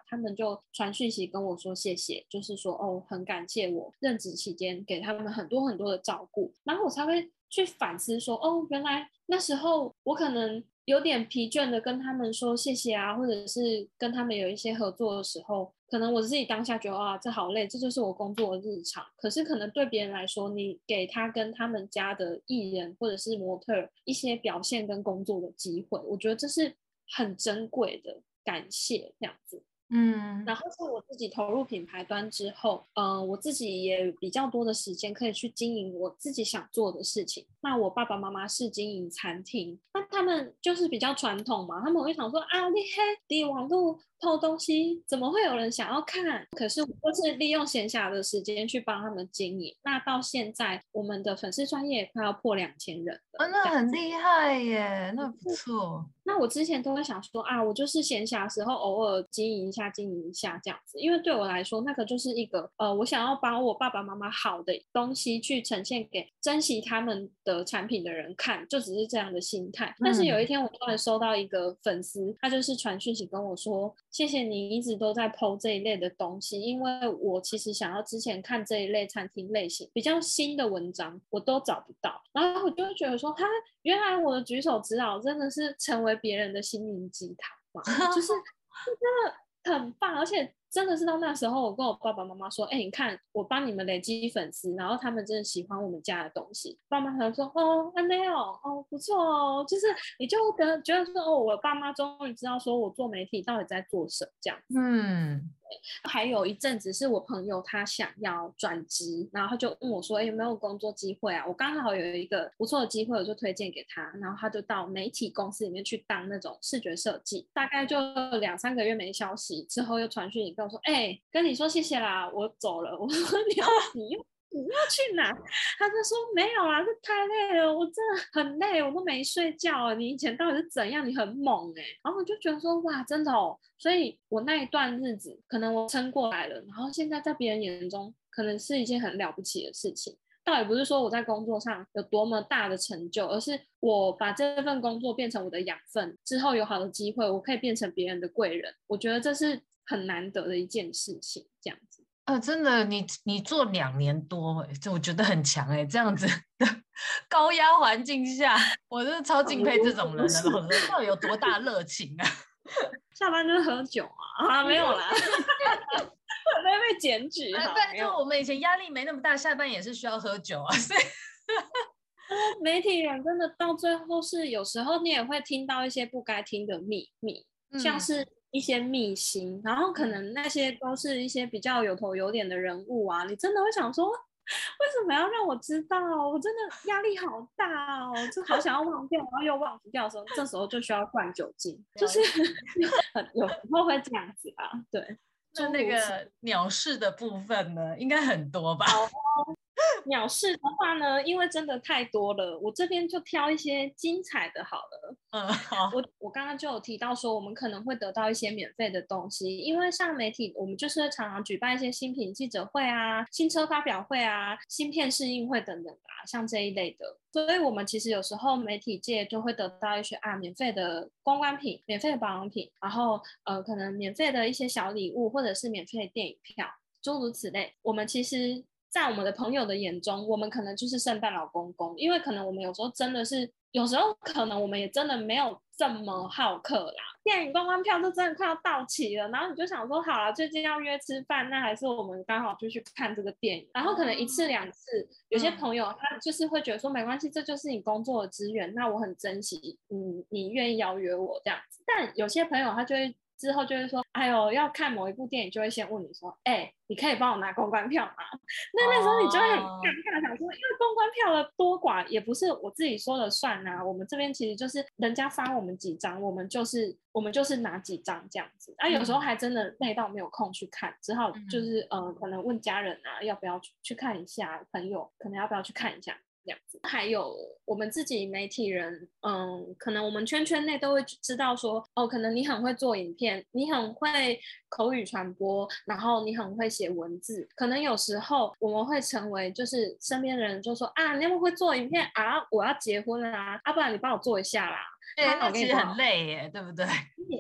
他们就传讯息跟我说谢谢，就是说哦很感谢我任职期间给他们很多很多的照顾，然后我才会去反思说哦原来那时候我可能有点疲倦的跟他们说谢谢啊，或者是跟他们有一些合作的时候，可能我自己当下觉得啊这好累，这就是我工作的日常，可是可能对别人来说，你给他跟他们家的艺人或者是模特一些表现跟工作的机会，我觉得这是很珍贵的感谢这样子。 嗯， 然后是我自己投入品牌端之后，呃，我自己也比较多的时间可以去经营我自己想做的事情。那我爸爸妈妈是经营餐厅，那他们就是比较传统嘛，他们会想说啊，你黑你网络偷东西，怎么会有人想要看？可是我就是利用闲暇的时间去帮他们经营。那到现在，我们的粉丝专页快要破两千人了， 哦，那很厉害耶，那不错。 那我之前都会想说啊，我就是闲暇时候偶尔经营一下经营一下这样子，因为对我来说那个就是一个呃，我想要把我爸爸妈妈好的东西去呈现给珍惜他们的产品的人看，就只是这样的心态。但是有一天我突然收到一个粉丝，他就是传讯息跟我说，谢谢你一直都在 po 这一类的东西，因为我其实想要之前看这一类餐厅类型比较新的文章我都找不到，然后我就会觉得说哈，原来我的举手之劳真的是成为别人的心灵鸡汤嘛，就是真的很棒，而且真的是到那时候，我跟我爸爸妈妈说，哎、欸，你看我帮你们累积粉丝，然后他们真的喜欢我们家的东西，爸妈才说，哦，没有，哦，不错哦，就是你就跟觉得说，哦，我爸妈终于知道说我做媒体到底在做什么这样子。 嗯， 还有一阵子是我朋友他想要转职，然后他就问我说，欸，有没有工作机会啊？我刚好有一个不错的机会，我就推荐给他，然后他就到媒体公司里面去当那种视觉设计，大概就两三个月没消息，之后又传讯息跟我说，哎、欸，跟你说谢谢啦，我走了。我说你要你又你要去哪？他就说没有啦，这太累了，我真的很累，我都没睡觉。你以前到底是怎样？你很猛哎、欸！然后我就觉得说哇，真的哦。所以我那一段日子，可能我撑过来了，然后现在在别人眼中，可能是一件很了不起的事情。倒也不是说我在工作上有多么大的成就，而是我把这份工作变成我的养分，之后有好的机会，我可以变成别人的贵人。我觉得这是很难得的一件事情，这样子。 啊，真的，你你做两年多，哎，这我觉得很强哎，这样子的高压环境下，我真的超敬佩这种人的。老师到底有多大热情啊？ 下班就是喝酒啊，啊没有啦，会被检举。 哎，拜托，我们以前压力没那么大，下班也是需要喝酒啊，所以。 媒体人真的到最后是有时候你也会听到一些不该听的秘密，嗯、像是一些秘辛，然后可能那些都是一些比较有头有脸的人物啊，你真的会想说，为什么要让我知道？我真的压力好大哦，就好想要忘掉，然后又忘不掉的时候，这时候就需要灌酒精，就是有时候会这样子啊。对， 那那个鸟事的部分呢，应该很多吧？ 鸟事的话呢，因为真的太多了，我这边就挑一些精彩的好了。 嗯，好。 我我刚刚就有提到说，我们可能会得到一些免费的东西，因为像媒体，我们就是会常常举办一些新品记者会啊、新车发表会啊、新片试映会等等啊，像这一类的。所以我们其实有时候媒体界就会得到一些啊免费的公关品、免费的保养品，然后呃可能免费的一些小礼物，或者是免费的电影票，诸如此类。我们其实在我们的朋友的眼中，我们可能就是圣诞老公公，因为可能我们有时候真的是，有时候可能我们也真的没有这么好客啦。电影公关票都真的快要到期了，然后你就想说，好了，最近要约吃饭，那还是我们刚好就去看这个电影。然后可能一次两次，有些朋友他就是会觉得说，没关系，这就是你工作的资源，那我很珍惜，嗯，你愿意邀约我这样子。但有些朋友他就会。之后就会说，哎呦，要看某一部电影，就会先问你说，哎、欸，你可以帮我拿公关票吗？那那时候你就会很尴尬，想说，因为公关票的多寡也不是我自己说了算啊，我们这边其实就是人家发我们几张，我们就是我们就是拿几张这样子。啊，有时候还真的累到没有空去看，只好就是呃，可能问家人啊，要不要去去看一下，朋友可能要不要去看一下。这样子，还有我们自己媒体人，嗯，可能我们圈圈内都会知道说，哦，可能你很会做影片，你很会口语传播，然后你很会写文字，可能有时候我们会成为就是身边的人就说啊，你那么会做影片啊，我要结婚了啊，啊不然你帮我做一下啦。 哎、欸，那其实很累耶，对不对？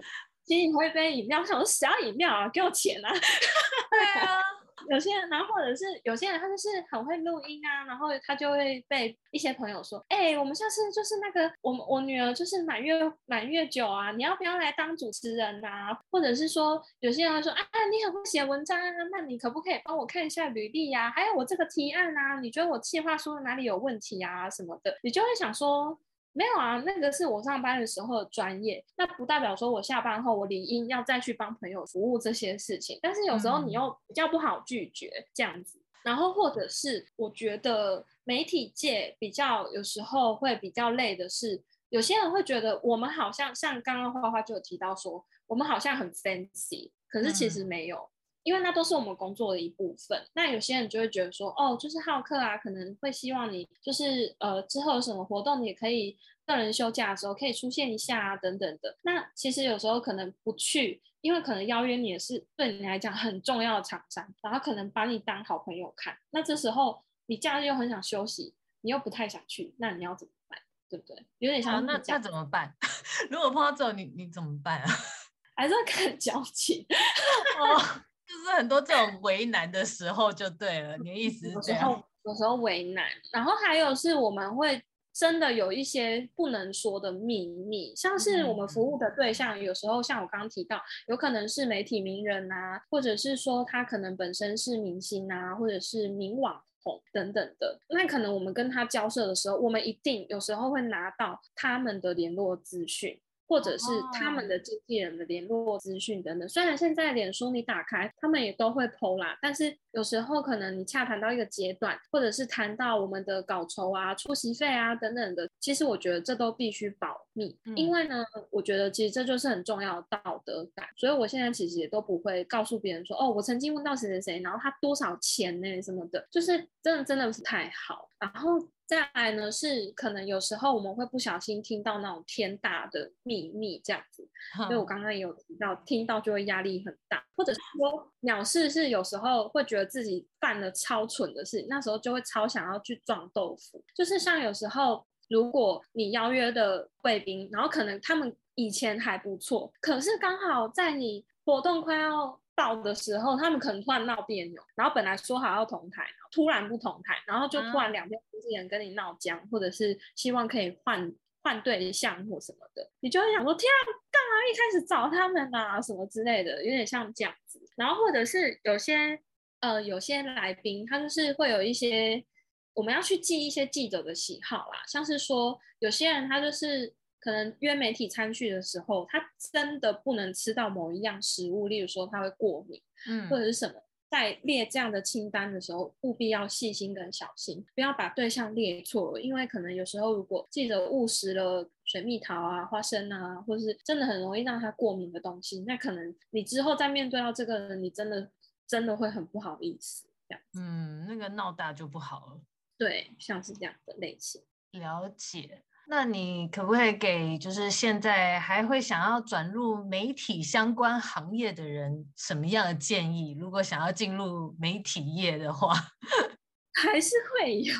请你喝一杯饮料，我想说谁要饮料啊，给我钱啊。 对啊， 有些人，然后或者是有些人，他就是很会录音啊，然后他就会被一些朋友说，哎、欸，我们下次就是那个，我我女儿就是满月满月酒啊，你要不要来当主持人啊？或者是说，有些人会说，啊，你很会写文章啊，那你可不可以帮我看一下履历啊？还有我这个提案啊，你觉得我企划书哪里有问题啊什么的，你就会想说。没有啊，那个是我上班的时候的专业，那不代表说我下班后我理应要再去帮朋友服务这些事情。但是有时候你又比较不好拒绝这样子，然后或者是我觉得媒体界比较有时候会比较累的是，有些人会觉得我们好像像刚刚花花就有提到说，我们好像很 fancy， 可是其实没有。因为那都是我们工作的一部分，那有些人就会觉得说，哦，就是好客啊，可能会希望你就是呃之后有什么活动，你也可以个人休假的时候可以出现一下啊，等等的。那其实有时候可能不去，因为可能邀约你也是对你来讲很重要的厂商，然后可能把你当好朋友看。那这时候你假日又很想休息，你又不太想去，那你要怎么办？对不对？有点像是那那怎么办？如果碰到这种你你怎么办啊？ 还是要看交情哦，就是很多这种为难的时候就对了，你的意思是这样？ 有时候有时候为难，然后还有是我们会真的有一些不能说的秘密，像是我们服务的对象，有时候像我刚刚提到，有可能是媒体名人啊，或者是说他可能本身是明星啊，或者是名网红等等的。那可能我们跟他交涉的时候，我们一定有时候会拿到他们的联络资讯。或者是他们的经纪人的联络资讯等等。虽然现在脸书你打开，他们也都会 po 啦，但是有时候可能你洽谈到一个阶段，或者是谈到我们的稿酬啊、出席费啊等等的，其实我觉得这都必须保密，嗯、因为呢，我觉得其实这就是很重要的道德感，所以我现在其实也都不会告诉别人说，哦，我曾经问到谁谁谁，然后他多少钱呢什么的，就是真的真的不是太好，然后。再来呢，是可能有时候我们会不小心听到那种天大的秘密这样子，所以我刚刚也有提到，听到就会压力很大，或者是说鸟事是有时候会觉得自己犯了超蠢的事，那时候就会超想要去撞豆腐，就是像有时候如果你邀约的贵宾，然后可能他们以前还不错，可是刚好在你活动快要到的时候，他们可能突然闹别扭，然后本来说好要同台，突然不同台，然后就突然两边经纪人跟你闹僵，或者是希望可以换换对象或什么的，你就会想说，天啊，干嘛一开始找他们啊，什么之类的，有点像这样子。然后或者是有些呃有些来宾，他就是会有一些我们要去记一些记者的喜好啦，像是说有些人他就是可能约媒体餐叙的时候，他真的不能吃到某一样食物，例如说他会过敏，嗯，或者是什么。在列这样的清单的时候，务必要细心跟小心，不要把对象列错，因为可能有时候如果记者误食了水蜜桃啊、花生啊，或是真的很容易让他过敏的东西，那可能你之后再面对到这个人，你真的真的会很不好意思。这样子， 嗯，那个闹大就不好了。 对，像是这样的类型。 了解。那你可不可以给就是现在还会想要转入媒体相关行业的人什么样的建议？如果想要进入媒体业的话， 还是会有。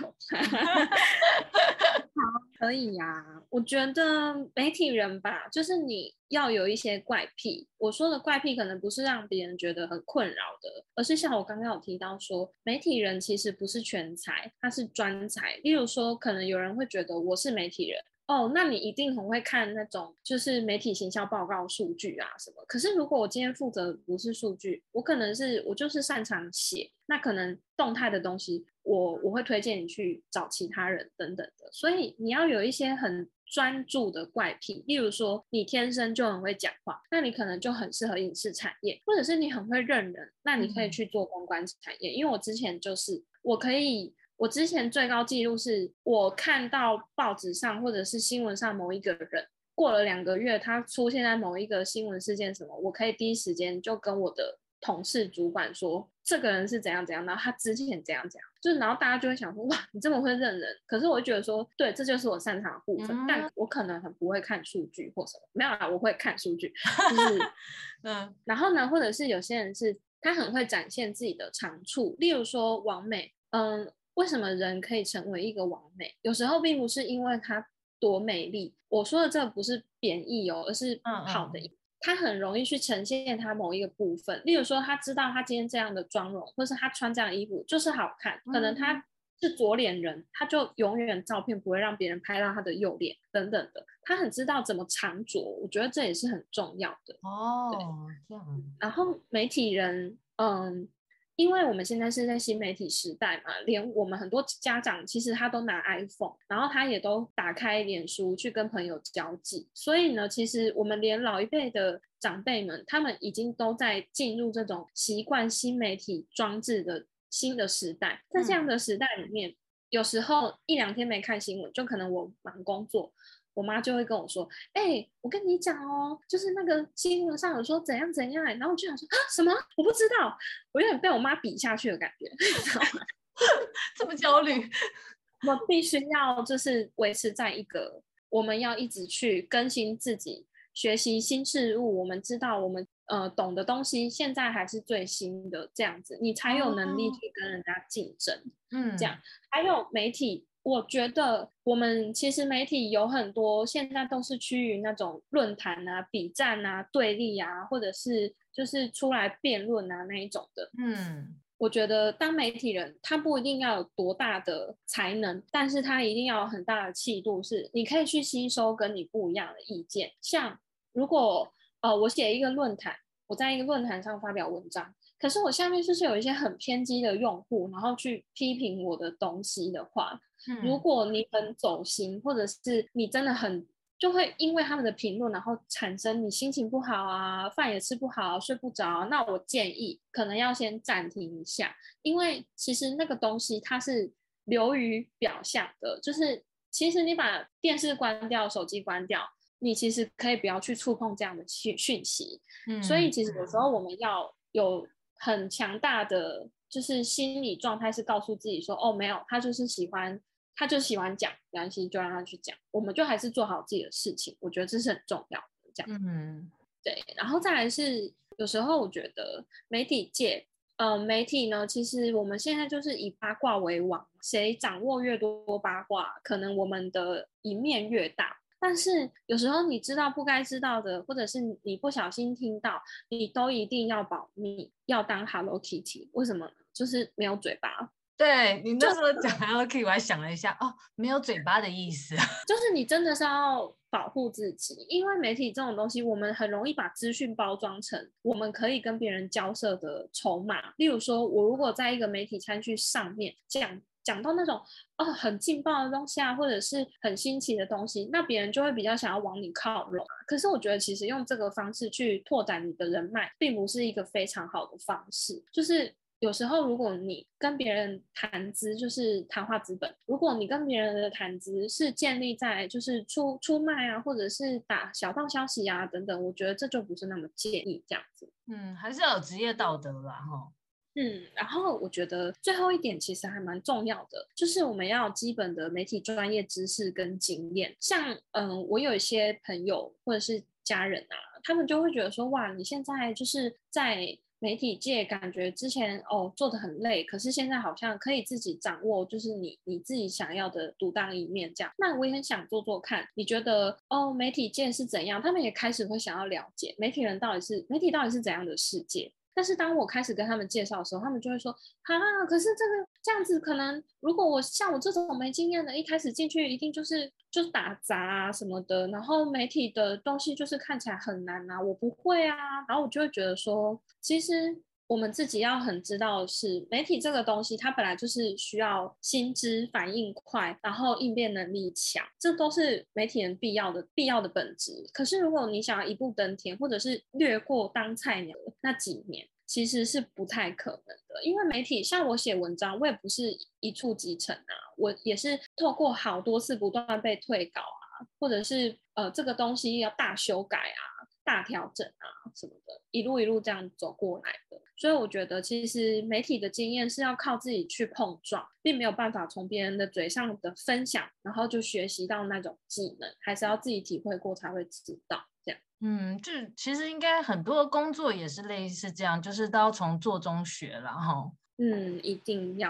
好，可以呀、啊。我觉得媒体人吧，就是你要有一些怪癖。我说的怪癖，可能不是让别人觉得很困扰的，而是像我刚刚有提到说，媒体人其实不是全才，他是专才。例如说，可能有人会觉得我是媒体人。哦，那你一定很会看那种就是媒体行销报告数据啊什么。可是如果我今天负责不是数据，我可能是我就是擅长写，那可能动态的东西，我我会推荐你去找其他人等等的。所以你要有一些很专注的怪癖，例如说你天生就很会讲话，那你可能就很适合影视产业，或者是你很会认人，那你可以去做公关产业。因为我之前就是我可以。我之前最高纪录是我看到报纸上或者是新闻上某一个人过了两个月，他出现在某一个新闻事件什么，我可以第一时间就跟我的同事主管说这个人是怎样怎样，然后他之前怎样怎样，就是然后大家就会想说哇你这么会认人，可是我会觉得说对这就是我擅长的部分，嗯、但我可能很不会看数据或什么，没有啦，我会看数据，就是嗯，然后呢，或者是有些人是他很会展现自己的长处，例如说网美，嗯。为什么人可以成为一个网美？有时候并不是因为她多美丽，我说的这不是贬义哦，而是好的。嗯嗯他很容易去呈现他某一个部分，例如说他知道他今天这样的妆容，或是他穿这样的衣服就是好看，可能他是左脸人，他就永远照片不会让别人拍到他的右脸等等的，他很知道怎么藏拙，我觉得这也是很重要的。 哦，这样。 然后媒体人，嗯，因为我们现在是在新媒体时代嘛，连我们很多家长其实他都拿 iPhone， 然后他也都打开脸书去跟朋友交际，所以呢，其实我们连老一辈的长辈们，他们已经都在进入这种习惯新媒体装置的新的时代。在这样的时代里面，有时候一两天没看新闻，就可能我忙工作，我妈就会跟我说：“哎、欸，我跟你讲哦，就是那个新闻上有说怎样怎样。”然后我就想说：“啊，什么？我不知道。”我有点被我妈比下去的感觉，你知道吗？ 这么焦虑， 我必须要就是维持在一个我们要一直去更新自己，学习新事物，我们知道我们呃懂的东西现在还是最新的，这样子你才有能力去跟人家竞争。嗯，这样还有媒体。我觉得我们其实媒体有很多现在都是趋于那种论坛啊、比战啊、对立啊，或者是就是出来辩论啊那一种的。嗯，我觉得当媒体人，他不一定要有多大的才能，但是他一定要有很大的气度，是你可以去吸收跟你不一样的意见。像如果呃我写一个论坛，我在一个论坛上发表文章，可是我下面就是有一些很偏激的用户，然后去批评我的东西的话，如果你很走心，或者是你真的很就会因为他们的评论，然后产生你心情不好啊，饭也吃不好，睡不着，那我建议可能要先暂停一下，因为其实那个东西它是流于表象的，就是其实你把电视关掉，手机关掉，你其实可以不要去触碰这样的讯讯息。嗯，所以其实有时候我们要有很强大的就是心理状态，是告诉自己说，哦，没有，他就是喜欢。他就喜欢讲，没关系，就让他去讲，我们就还是做好自己的事情，我觉得这是很重要的。这样，嗯，对。然后再来是，有时候我觉得媒体界，呃，媒体呢，其实我们现在就是以八卦为王，谁掌握越多八卦，可能我们的一面越大。但是有时候你知道不该知道的，或者是你不小心听到，你都一定要保密，要当 Hello Kitty。为什么呢？就是没有嘴巴。 对，你那时候讲 Hello Kitty， 我还想了一下，哦，没有嘴巴的意思， 就是你真的是要保护自己，因为媒体这种东西，我们很容易把资讯包装成我们可以跟别人交涉的筹码。例如说，我如果在一个媒体餐具上面讲讲到那种哦很劲爆的东西啊，或者是很新奇的东西，那别人就会比较想要往你靠拢。可是我觉得，其实用这个方式去拓展你的人脉，并不是一个非常好的方式，就是。有时候，如果你跟别人谈资，就是谈话资本。如果你跟别人的谈资是建立在就是出出卖啊，或者是打小道消息啊等等，我觉得这就不是那么建议这样子。 嗯，还是要有职业道德啦，哈。 嗯，然后我觉得最后一点其实还蛮重要的，就是我们要有基本的媒体专业知识跟经验。像嗯，我有一些朋友或者是家人啊，他们就会觉得说，哇，你现在就是在。媒体界感觉之前哦做得很累，可是现在好像可以自己掌握，就是你你自己想要的独当一面这样。那我也很想做做看，你觉得哦媒体界是怎样？他们也开始会想要了解媒体人到底是媒体到底是怎样的世界。但是当我开始跟他们介绍的时候，他们就会说啊，可是这个这样子可能，如果我像我这种没经验的，一开始进去一定就是就是打杂啊什么的，然后媒体的东西就是看起来很难啊，我不会啊，然后我就会觉得说，其实我们自己要很知道的是，媒体这个东西它本来就是需要心知反应快，然后应变能力强，这都是媒体人必要的必要的本质。可是如果你想要一步登天，或者是略过当菜鸟那几年，其实是不太可能的，因为媒体像我写文章，我也不是一触即成啊，我也是透过好多次不断被退稿啊，或者是呃这个东西要大修改啊、大调整啊什么的，一路一路这样走过来的。所以我觉得，其实媒体的经验是要靠自己去碰撞，并没有办法从别人的嘴上的分享，然后就学习到那种技能，还是要自己体会过才会知道。这样， 嗯，就其实应该很多工作也是类似这样，就是都要从做中学了哈。 嗯，一定要。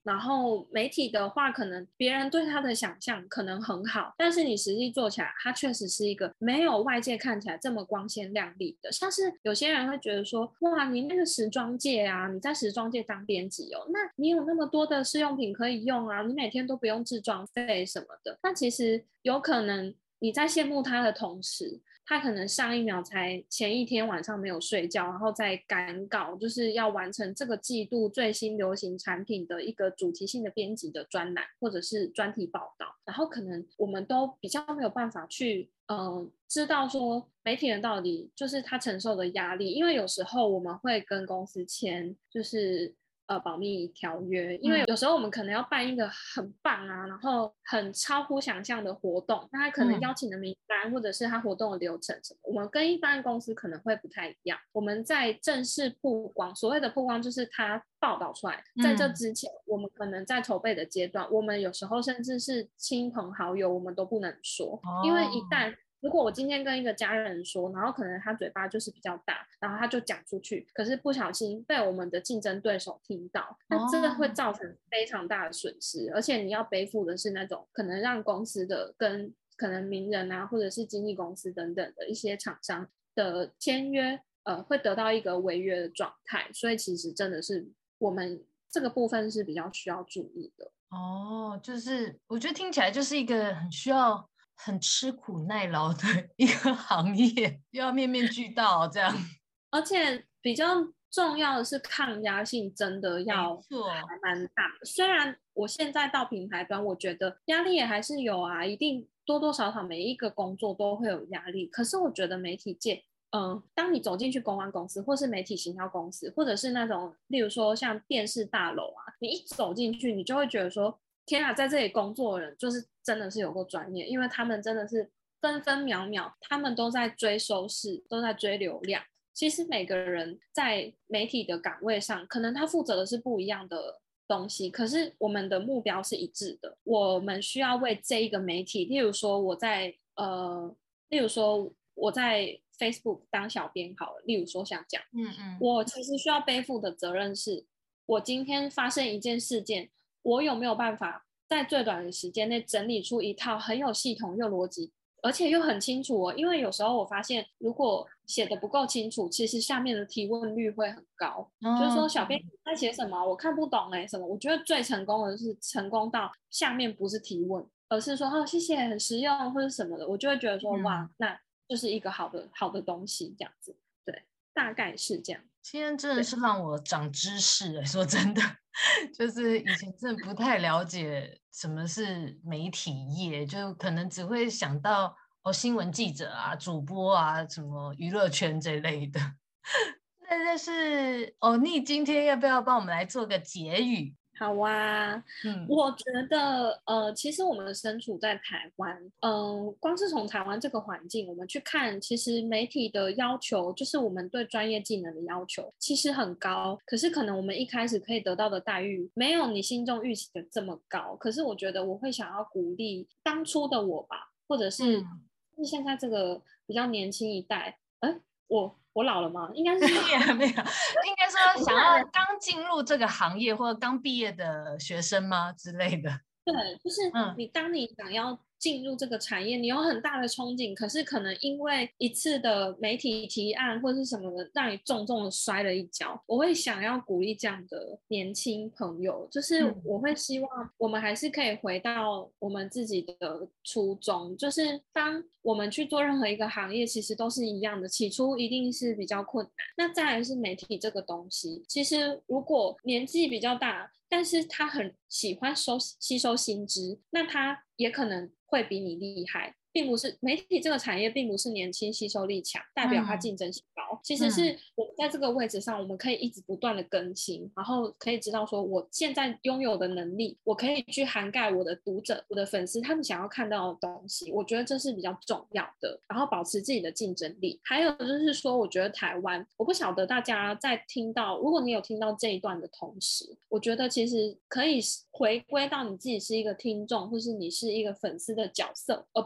然后媒体的话，可能别人对他的想象可能很好，但是你实际做起来，它确实是一个没有外界看起来这么光鲜亮丽的。像是有些人会觉得说，哇，你那个时装界啊，你在时装界当编辑哦，那你有那么多的试用品可以用啊，你每天都不用置装费什么的。那其实有可能你在羡慕他的同时，他可能上一秒才前一天晚上没有睡觉，然后再赶稿，就是要完成这个季度最新流行产品的一个主题性的编辑的专栏或者是专题报道，然后可能我们都比较没有办法去嗯、呃、知道说媒体人到底就是他承受的压力，因为有时候我们会跟公司签就是呃保密条约，因为有时候我们可能要办一个很棒啊，然后很超乎想象的活动，那他可能邀请的名单或者是他活动的流程什么，我们跟一般公司可能会不太一样。我们在正式曝光，所谓的曝光就是他报道出来，在这之前，我们可能在筹备的阶段，我们有时候甚至是亲朋好友，我们都不能说，因为一旦如果我今天跟一个家人说，然后可能他嘴巴就是比较大，然后他就讲出去，可是不小心被我们的竞争对手听到，那这个会造成非常大的损失，而且你要背负的是那种可能让公司的跟可能名人啊，或者是经纪公司等等的一些厂商的签约，呃，会得到一个违约的状态，所以其实真的是我们这个部分是比较需要注意的。 哦，就是我觉得听起来就是一个很需要很吃苦耐劳的一个行业，又要面面俱到这样。 而且比较重要的是抗压性真的要还蛮大的。虽然我现在到品牌端，我觉得压力也还是有啊，一定多多少少每一个工作都会有压力。可是我觉得媒体界，嗯、呃，当你走进去公关公司，或是媒体行销公司，或者是那种例如说像电视大楼啊，你一走进去，你就会觉得说，天啊，在这里工作的人就是真的是有够专业，因为他们真的是分分秒秒，他们都在追收视，都在追流量。其实每个人在媒体的岗位上，可能他负责的是不一样的东西，可是我们的目标是一致的。我们需要为这一个媒体，例如说我在呃，例如说我在 Facebook 当小编好了，例如说像这样， 嗯嗯， 我其实需要背负的责任是，我今天发生一件事件，我有没有办法在最短的时间内整理出一套很有系统又逻辑，而且又很清楚哦，因为有时候我发现，如果写的不够清楚，其实下面的提问率会很高。 哦、 就是说，小编在写什么，我看不懂哎、欸，什么？我觉得最成功的是成功到下面不是提问，而是说哦谢谢，很实用或者什么的，我就会觉得说、嗯、哇，那就是一个好的好的东西这样子。对，大概是这样。 今天真的是让我长知识了，说真的，就是以前真的不太了解什么是媒体业，就可能只会想到哦新闻记者啊、主播啊、什么娱乐圈这类的。那就是哦，你今天要不要帮我们来做个结语？ 好啊，嗯，我觉得呃，其实我们身处在台湾，嗯、呃，光是从台湾这个环境，我们去看，其实媒体的要求，就是我们对专业技能的要求，其实很高。可是可能我们一开始可以得到的待遇，没有你心中预期的这么高。可是我觉得我会想要鼓励当初的我吧，或者是、嗯、是现在这个比较年轻一代，哎，我。我老了吗？应该是没有没有，应该说想要刚进入这个行业或者刚毕业的学生吗之类的？ 对，就是你当你想要进入这个产业，你有很大的憧憬，可是可能因为一次的媒体提案或是什么的，让你重重的摔了一跤。我会想要鼓励这样的年轻朋友，就是我会希望我们还是可以回到我们自己的初衷，就是当我们去做任何一个行业，其实都是一样的，起初一定是比较困难。那再来是媒体这个东西，其实如果年纪比较大，但是他很喜欢收吸收新知，那他也可能会比你厉害，并不是媒体这个产业并不是年轻吸收力强代表他竞争性高、嗯、其实是我们在这个位置上我们可以一直不断的更新，然后可以知道说我现在拥有的能力，我可以去涵盖我的读者我的粉丝他们想要看到的东西，我觉得这是比较重要的，然后保持自己的竞争力。还有就是说我觉得台湾，我不晓得大家在听到，如果你有听到这一段的同时，我觉得其实可以回归到你自己是一个听众或是你是一个粉丝的角色，而不是媒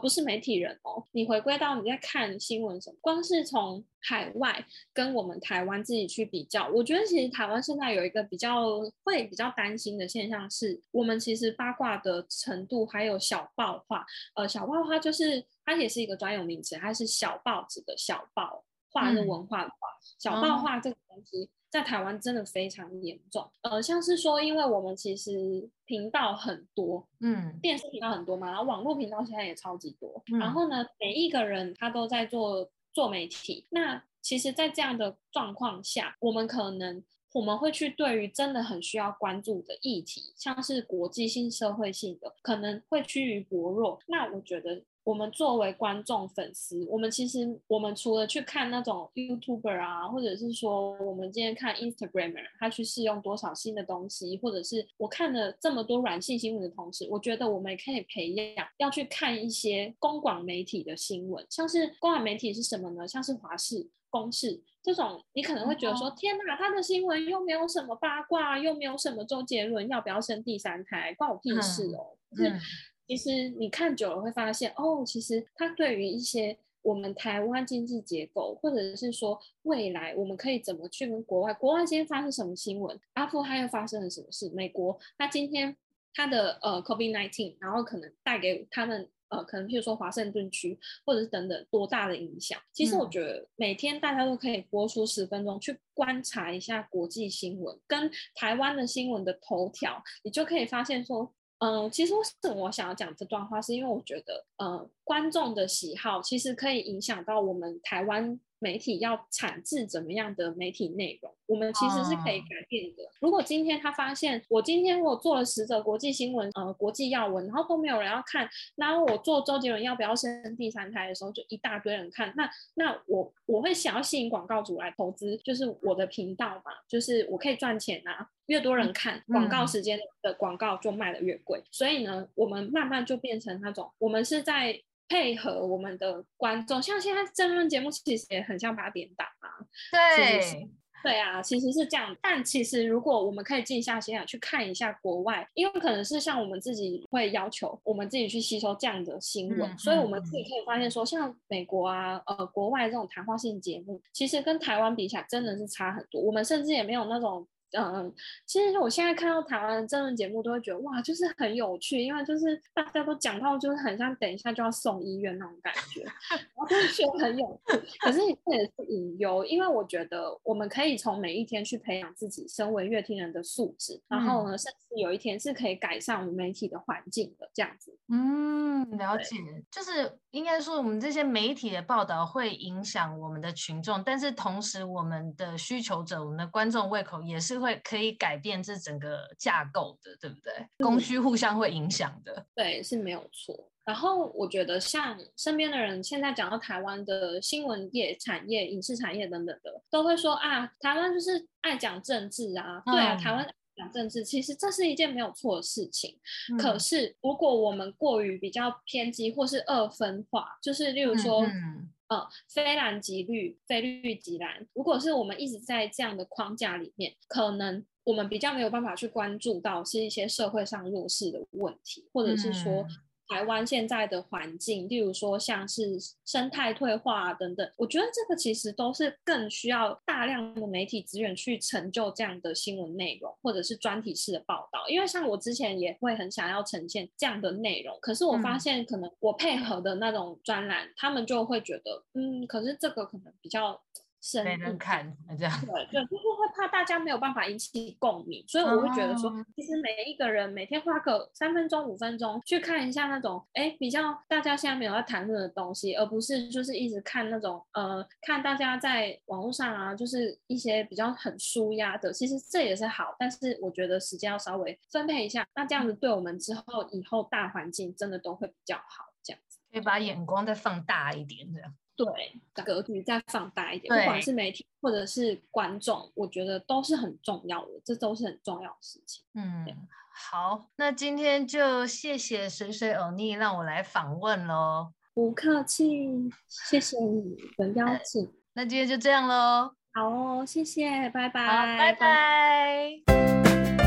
体人哦，你回归到你在看新闻什么，光是从海外跟我们台湾自己去比较，我觉得其实台湾现在有一个比较会比较担心的现象是，我们其实八卦的程度还有小报化，呃，小报化就是它也是一个专有名词，它是小报纸的小报，化是文化的化，嗯、小报化这个东西。在台湾真的非常严重，呃，像是说，因为我们其实频道很多，嗯，电视频道很多嘛，然后网络频道现在也超级多，嗯、然后呢，每一个人他都在做做媒体，那其实，在这样的状况下，我们可能我们会去对于真的很需要关注的议题，像是国际性、社会性的，可能会趋于薄弱。那我觉得。我们作为观众粉丝，我们其实我们除了去看那种 YouTuber 啊，或者是说我们今天看 Instagramer 他去试用多少新的东西，或者是我看了这么多软性新闻的同时，我觉得我们也可以培养要去看一些公广媒体的新闻，像是公广媒体是什么呢？像是华视、公视这种，你可能会觉得说，哦、天哪，他的新闻又没有什么八卦，又没有什么周杰伦要不要生第三胎，关我屁事哦。嗯嗯其实你看久了会发现，哦，其实它对于一些我们台湾经济结构，或者是说未来我们可以怎么去跟国外，国外今天发生什么新闻，阿富汗又发生了什么事，美国它今天它的呃 COVID 十九，然后可能带给他们呃可能譬如说华盛顿区或者是等等多大的影响。其实我觉得每天大家都可以播出十分钟去观察一下国际新闻跟台湾的新闻的头条，你就可以发现说。嗯，其实为什么我想要讲这段话，是因为我觉得，呃，观众的喜好其实可以影响到我们台湾媒体要产制怎么样的媒体内容，我们其实是可以改变的。如果今天他发现，我今天我做了十则国际新闻，呃，国际要闻，然后都没有人要看，然后我做周杰伦要不要生第三胎的时候，就一大堆人看，那那我我会想要吸引广告主来投资，就是我的频道嘛，就是我可以赚钱啊。越多人看广告时间的广告就卖得越贵，嗯、所以呢，我们慢慢就变成那种，我们是在配合我们的观众，像现在政论节目其实也很像八点档啊， 对， 其实对啊，其实是这样。但其实如果我们可以静下心来去看一下国外，因为可能是像我们自己会要求我们自己去吸收这样的新闻，嗯、所以我们自己可以发现说，像美国啊、呃国外这种谈话性节目，其实跟台湾比起来真的是差很多。我们甚至也没有那种。嗯，其实我现在看到台湾的政论节目都会觉得哇，就是很有趣，因为就是大家都讲到就是很像等一下就要送医院那种感觉，然后就觉得很有趣。可是这也是隐忧，因为我觉得我们可以从每一天去培养自己身为乐听人的素质，然后呢，甚至有一天是可以改善我们媒体的环境的这样子。 嗯，了解，就是应该说我们这些媒体的报道会影响我们的群众，但是同时我们的需求者、我们的观众胃口也是会可以改变这整个架构的，对不对？供需互相会影响的， 对，是没有错。然后我觉得像身边的人现在讲到台湾的新闻业、产业、影视产业等等的，都会说啊，台湾就是爱讲政治啊，对啊，嗯、台湾。讲政治其实这是一件没有错的事情，嗯、可是如果我们过于比较偏激或是二分化，就是例如说，嗯嗯呃，非蓝即绿，非绿即蓝，如果是我们一直在这样的框架里面，可能我们比较没有办法去关注到是一些社会上弱势的问题，或者是说。嗯台湾现在的环境，例如说像是生态退化啊等等，我觉得这个其实都是更需要大量的媒体资源去成就这样的新闻内容，或者是专题式的报道。因为像我之前也会很想要呈现这样的内容，可是我发现可能我配合的那种专栏，嗯、他们就会觉得，嗯，可是这个可能比较。 没人看这样， 对对，就是会怕大家没有办法引起共鸣，所以我会觉得说，哦、其实每一个人每天花个三分钟、五分钟去看一下那种，哎，比较大家现在没有在谈论的东西，而不是就是一直看那种，呃，看大家在网络上啊，就是一些比较很抒压的，其实这也是好，但是我觉得时间要稍微分配一下，那这样子对我们之后以后大环境真的都会比较好，这样子， 可以把眼光再放大一点，这样。 对，格局再放大一点，不管是媒体或者是观众，我觉得都是很重要的，这都是很重要的事情。 嗯，好，那今天就谢谢水水欧尼让我来访问咯。 不客气，谢谢你的邀请。 那今天就这样咯。 好哦，谢谢，拜拜。 好，拜拜。